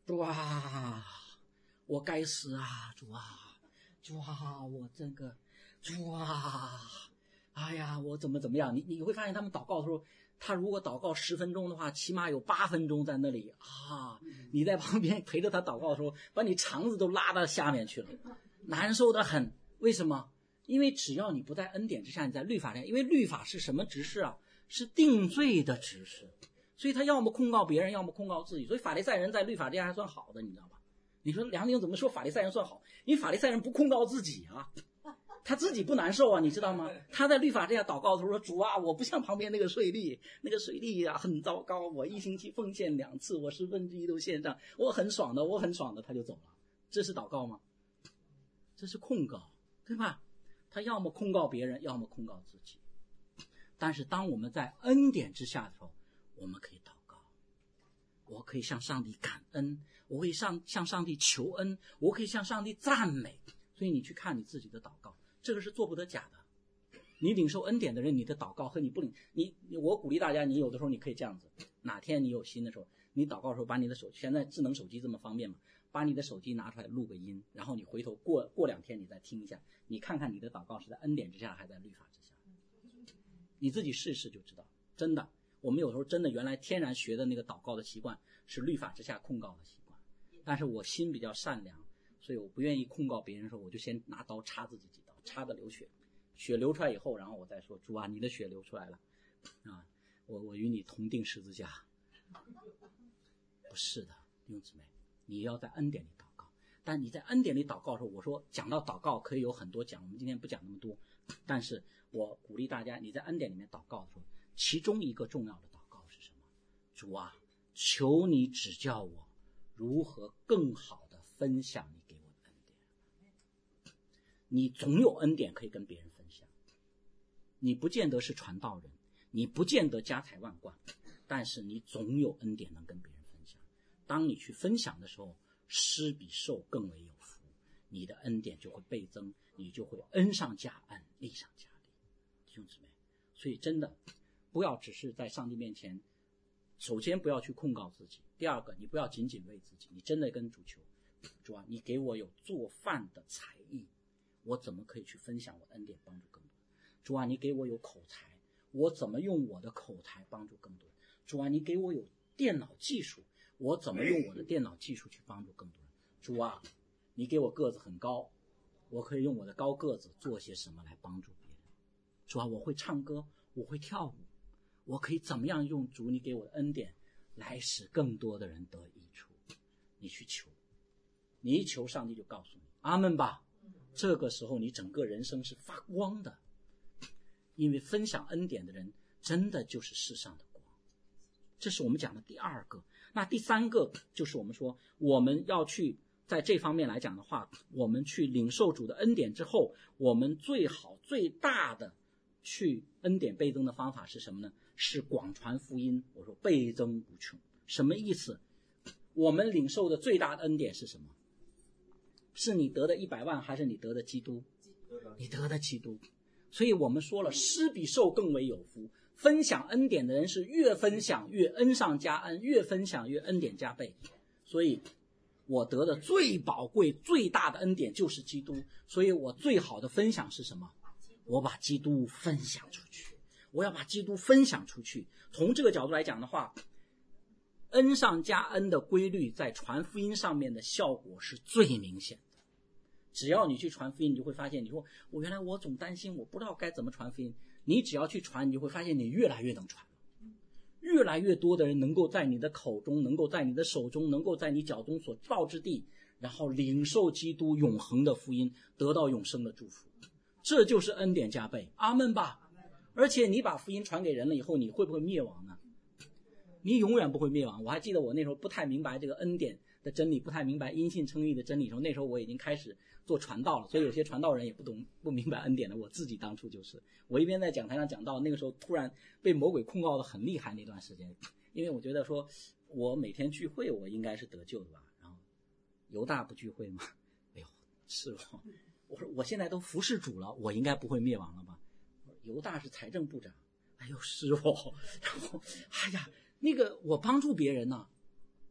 A: 主啊，我该死啊，主啊，主啊，我这个主啊，哎呀，我怎么样？你会发现他们祷告的时候，他如果祷告10分钟的话，起码有8分钟在那里啊，你在旁边陪着他祷告的时候，把你肠子都拉到下面去了，难受得很。为什么？因为只要你不在恩典之下，你在律法上，因为律法是什么执事啊？是定罪的执事，所以他要么控告别人，要么控告自己。所以法利赛人在律法之下还算好的，你知道吧？你说梁宁怎么说法利赛人算好？因为法利赛人不控告自己啊，他自己不难受啊，你知道吗？他在律法之下祷告的时候说：“主啊，我不像旁边那个税吏，那个税吏啊很糟糕，我1星期奉献2次，我1/10都献上，我很爽的，他就走了。”这是祷告吗？这是控告，对吧？他要么控告别人，要么控告自己。但是当我们在恩典之下的时候，我们可以祷告，我可以向上帝感恩，我可以向上帝求恩，我可以向上帝赞美。所以你去看你自己的祷告，这个是做不得假的。你领受恩典的人，你的祷告和你不领，我鼓励大家，你有的时候你可以这样子，哪天你有心的时候，你祷告的时候把你的手，现在智能手机这么方便嘛，把你的手机拿出来录个音，然后你回头过2天你再听一下，你看看你的祷告是在恩典之下还是在律法之下，你自己试一试就知道。真的，我们有时候真的原来天然学的那个祷告的习惯是律法之下控告的习惯，但是我心比较善良，所以我不愿意控告别人的时候，我就先拿刀插自己几刀，插的流血，血流出来以后，然后我再说：“主啊，你的血流出来了啊，我与你同定十字架。”不是的，弟兄姊妹，你要在恩典里祷告。但你在恩典里祷告的时候，我说讲到祷告可以有很多讲，我们今天不讲那么多，但是我鼓励大家，你在恩典里面祷告的时候，其中一个重要的祷告是什么？主啊，求你指教我如何更好的分享你给我的恩典。你总有恩典可以跟别人分享，你不见得是传道人，你不见得家财万贯，但是你总有恩典能跟别人分享。当你去分享的时候，施比受更为有福，你的恩典就会倍增，你就会恩上加恩，利上加利。弟兄姊妹，所以真的不要只是在上帝面前，首先不要去控告自己，第二个你不要仅仅为自己，你真的跟主求，主啊，你给我有做饭的才艺，我怎么可以去分享我的恩典帮助更多人？主啊，你给我有口才，我怎么用我的口才帮助更多人？主啊，你给我有电脑技术，我怎么用我的电脑技术去帮助更多人？主啊，你给我个子很高，我可以用我的高个子做些什么来帮助别人？主啊，我会唱歌，我会跳舞，我可以怎么样用主你给我的恩典来使更多的人得益处？你去求，你一求，上帝就告诉你阿们吧。这个时候你整个人生是发光的，因为分享恩典的人真的就是世上的光。这是我们讲的第二个。那第三个就是我们说我们要去在这方面来讲的话，我们去领受主的恩典之后，我们最好最大的去恩典倍增的方法是什么呢？是广传福音。我说倍增无穷，什么意思？我们领受的最大的恩典是什么？是你得的100万，还是你得的基督？你得的基督。所以我们说了，施比受更为有福。分享恩典的人是越分享越恩上加恩，越分享越恩典加倍。所以我得的最宝贵最大的恩典就是基督，所以我最好的分享是什么？我把基督分享出去，我要把基督分享出去。从这个角度来讲的话，恩上加恩的规律在传福音上面的效果是最明显的。只要你去传福音，你就会发现，你说我原来我总担心我不知道该怎么传福音，你只要去传，你就会发现你越来越能传了。越来越多的人能够在你的口中，能够在你的手中，能够在你脚中所到之地，然后领受基督永恒的福音，得到永生的祝福。这就是恩典加倍，阿们吧。而且你把福音传给人了以后，你会不会灭亡呢？你永远不会灭亡。我还记得我那时候不太明白这个恩典的真理，不太明白因信称义的真理的时候，那时候我已经开始做传道了，所以有些传道人也不明白恩典的。我自己当初就是，我一边在讲台上讲道，那个时候突然被魔鬼控告的很厉害那段时间，因为我觉得说我每天聚会我应该是得救的吧，然后犹大不聚会吗？哎呦，是吧？我说我现在都服侍主了，我应该不会灭亡了吧？犹大是财政部长，哎呦是哦，然后哎呀，那个我帮助别人呢，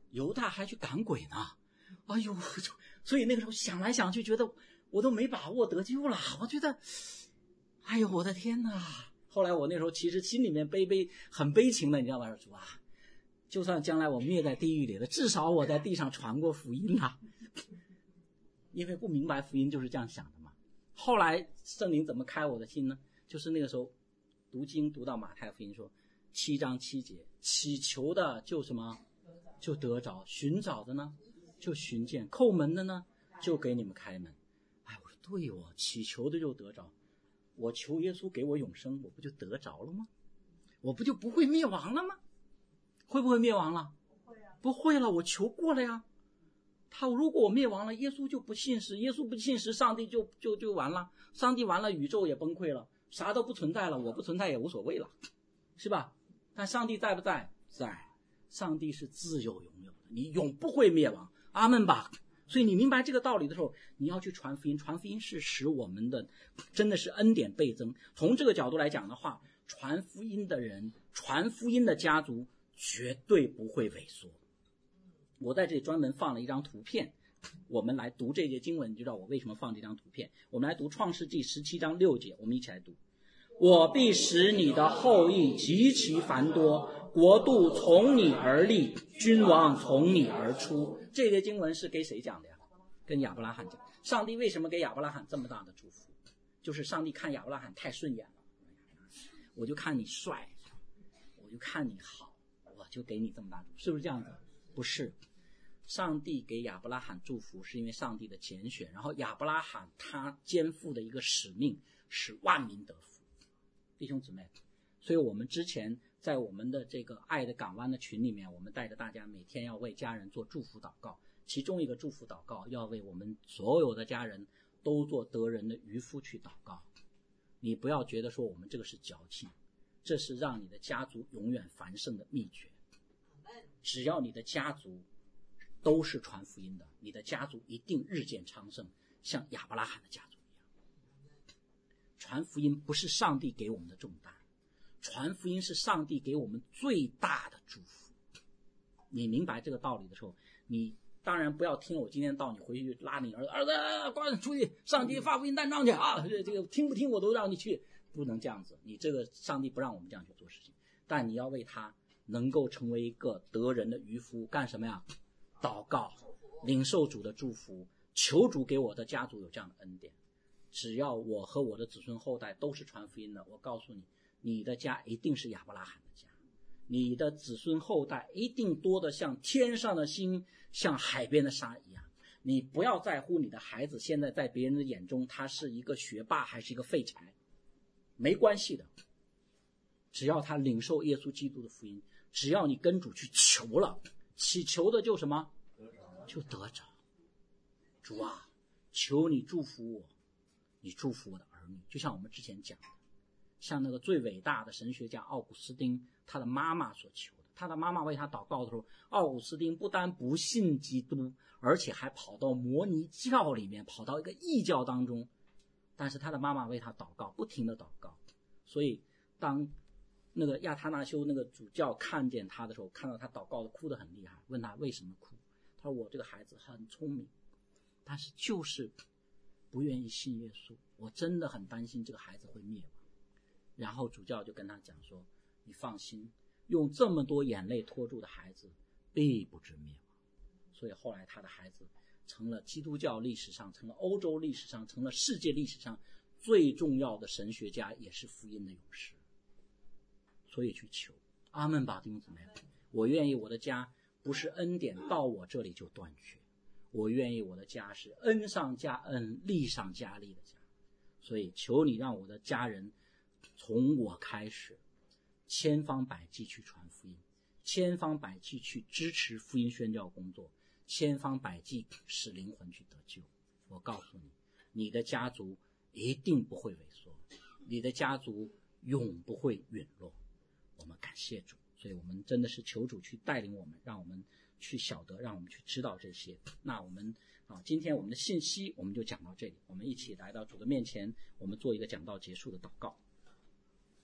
A: 犹大还去赶鬼呢。哎呦，所以那个时候想来想去，觉得我都没把握得救了。我觉得，哎呦，我的天哪！后来我那时候其实心里面很悲情的，你知道吧？主啊，就算将来我灭在地狱里了，至少我在地上传过福音啊。因为不明白福音就是这样想的嘛。后来圣灵怎么开我的心呢？就是那个时候读经读到马太福音说7章7节，祈求的就什么？就得着，寻找的呢就寻见，叩门的呢就给你们开门。哎，我说对哦，祈求的就得着，我求耶稣给我永生，我不就得着了吗？我不就不会灭亡了吗？会不会灭亡了？不会了，我求过了呀。他如果我灭亡了，耶稣就不信实，耶稣不信实，上帝就完了，上帝完了，宇宙也崩溃了，啥都不存在了，我不存在也无所谓了，是吧？但上帝在不在？在。上帝是自有永有的，你永不会灭亡，阿们吧。所以你明白这个道理的时候，你要去传福音，传福音是使我们的真的是恩典倍增。从这个角度来讲的话，传福音的人，传福音的家族绝对不会萎缩。我在这里专门放了一张图片，我们来读这节经文，你知道我为什么放这张图片。我们来读创世纪17章6节，我们一起来读。我必使你的后裔极其繁多，国度从你而立，君王从你而出。这节经文是给谁讲的呀？跟亚伯拉罕讲。上帝为什么给亚伯拉罕这么大的祝福？就是上帝看亚伯拉罕太顺眼了，我就看你帅，我就看你好，我就给你这么大祝福，是不是这样子？不是，上帝给亚伯拉罕祝福是因为上帝的拣选，然后亚伯拉罕他肩负的一个使命使万民得福。弟兄姊妹，所以我们之前在我们的这个爱的港湾的群里面，我们带着大家每天要为家人做祝福祷告，其中一个祝福祷告要为我们所有的家人都做得人的渔夫去祷告。你不要觉得说我们这个是矫情，这是让你的家族永远繁盛的秘诀。只要你的家族都是传福音的，你的家族一定日渐昌盛，像亚伯拉罕的家族一样。传福音不是上帝给我们的重担，传福音是上帝给我们最大的祝福。你明白这个道理的时候，你当然不要听我今天到你回去拉你儿子快出去上帝发福音单张去啊！这个听不听我都让你去，不能这样子。你这个上帝不让我们这样去做事情，但你要为他能够成为一个得人的渔夫干什么呀？祷告，领受主的祝福，求主给我的家族有这样的恩典。只要我和我的子孙后代都是传福音的，我告诉你，你的家一定是亚伯拉罕的家，你的子孙后代一定多得像天上的星，像海边的沙一样。你不要在乎你的孩子现在在别人的眼中他是一个学霸还是一个废柴，没关系的，只要他领受耶稣基督的福音，只要你跟主去求了，祈求的就什么？就得着。主啊，求你祝福我，你祝福我的儿女。就像我们之前讲的，像那个最伟大的神学家奥古斯丁，他的妈妈所求的，他的妈妈为他祷告的时候，奥古斯丁不但不信基督，而且还跑到摩尼教里面，跑到一个异教当中，但是他的妈妈为他祷告，不停的祷告。所以当那个亚他那修那个主教看见他的时候，看到他祷告的哭得很厉害，问他为什么哭，他说我这个孩子很聪明，但是就是不愿意信耶稣，我真的很担心这个孩子会灭亡。然后主教就跟他讲说，你放心，用这么多眼泪拖住的孩子必不至灭亡。所以后来他的孩子成了基督教历史上，成了欧洲历史上，成了世界历史上最重要的神学家，也是福音的勇士。所以去求，阿们吧，弟兄姊妹，我愿意我的家不是恩典到我这里就断绝，我愿意我的家是恩上加恩，利上加利的家。所以求你让我的家人从我开始，千方百计去传福音，千方百计去支持福音宣教工作，千方百计使灵魂去得救。我告诉你，你的家族一定不会萎缩，你的家族永不会陨落。我们感谢主，所以我们真的是求主去带领我们，让我们去晓得，让我们去知道这些。那我们今天我们的信息我们就讲到这里，我们一起来到主的面前，我们做一个讲道结束的祷告。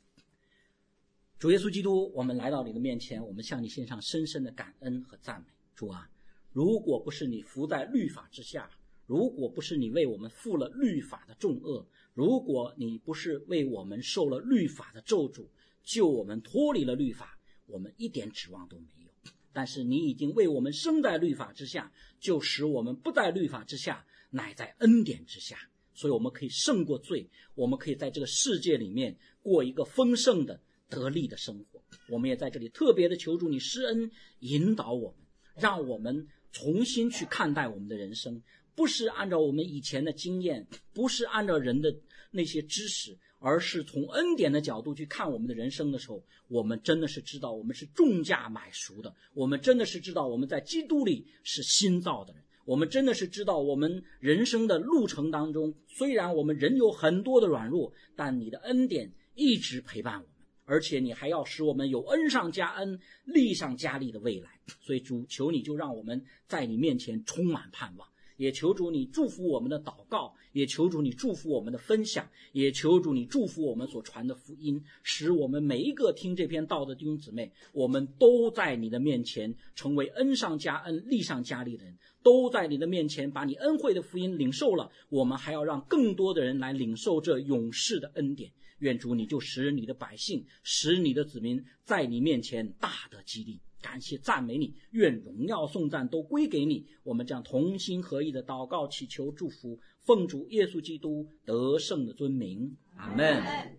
A: 主耶稣基督，我们来到你的面前，我们向你献上深深的感恩和赞美。 主啊，如果不是你伏在律法之下，如果不是你为我们负了律法的重恶，如果你不是为我们受了律法的咒诅，救我们脱离了律法，我们一点指望都没有。但是你已经为我们生在律法之下，就使我们不在律法之下，乃在恩典之下。所以我们可以胜过罪，我们可以在这个世界里面过一个丰盛的得力的生活。我们也在这里特别的求助你施恩引导我们，让我们重新去看待我们的人生，不是按照我们以前的经验，不是按照人的那些知识，而是从恩典的角度去看我们的人生的时候，我们真的是知道我们是重价买赎的，我们真的是知道我们在基督里是新造的人，我们真的是知道我们人生的路程当中，虽然我们人有很多的软弱，但你的恩典一直陪伴我们，而且你还要使我们有恩上加恩，利上加利的未来。所以主，求你就让我们在你面前充满盼望，也求主你祝福我们的祷告，也求主你祝福我们的分享，也求主你祝福我们所传的福音，使我们每一个听这篇道的弟兄姊妹，我们都在你的面前成为恩上加恩，利上加利的人，都在你的面前把你恩惠的福音领受了，我们还要让更多的人来领受这永世的恩典。愿主你就使你的百姓，使你的子民在你面前大得激励。感谢赞美你，愿荣耀颂赞都归给你。我们将同心合意的祷告祈求祝福，奉主耶稣基督得胜的尊名，阿们。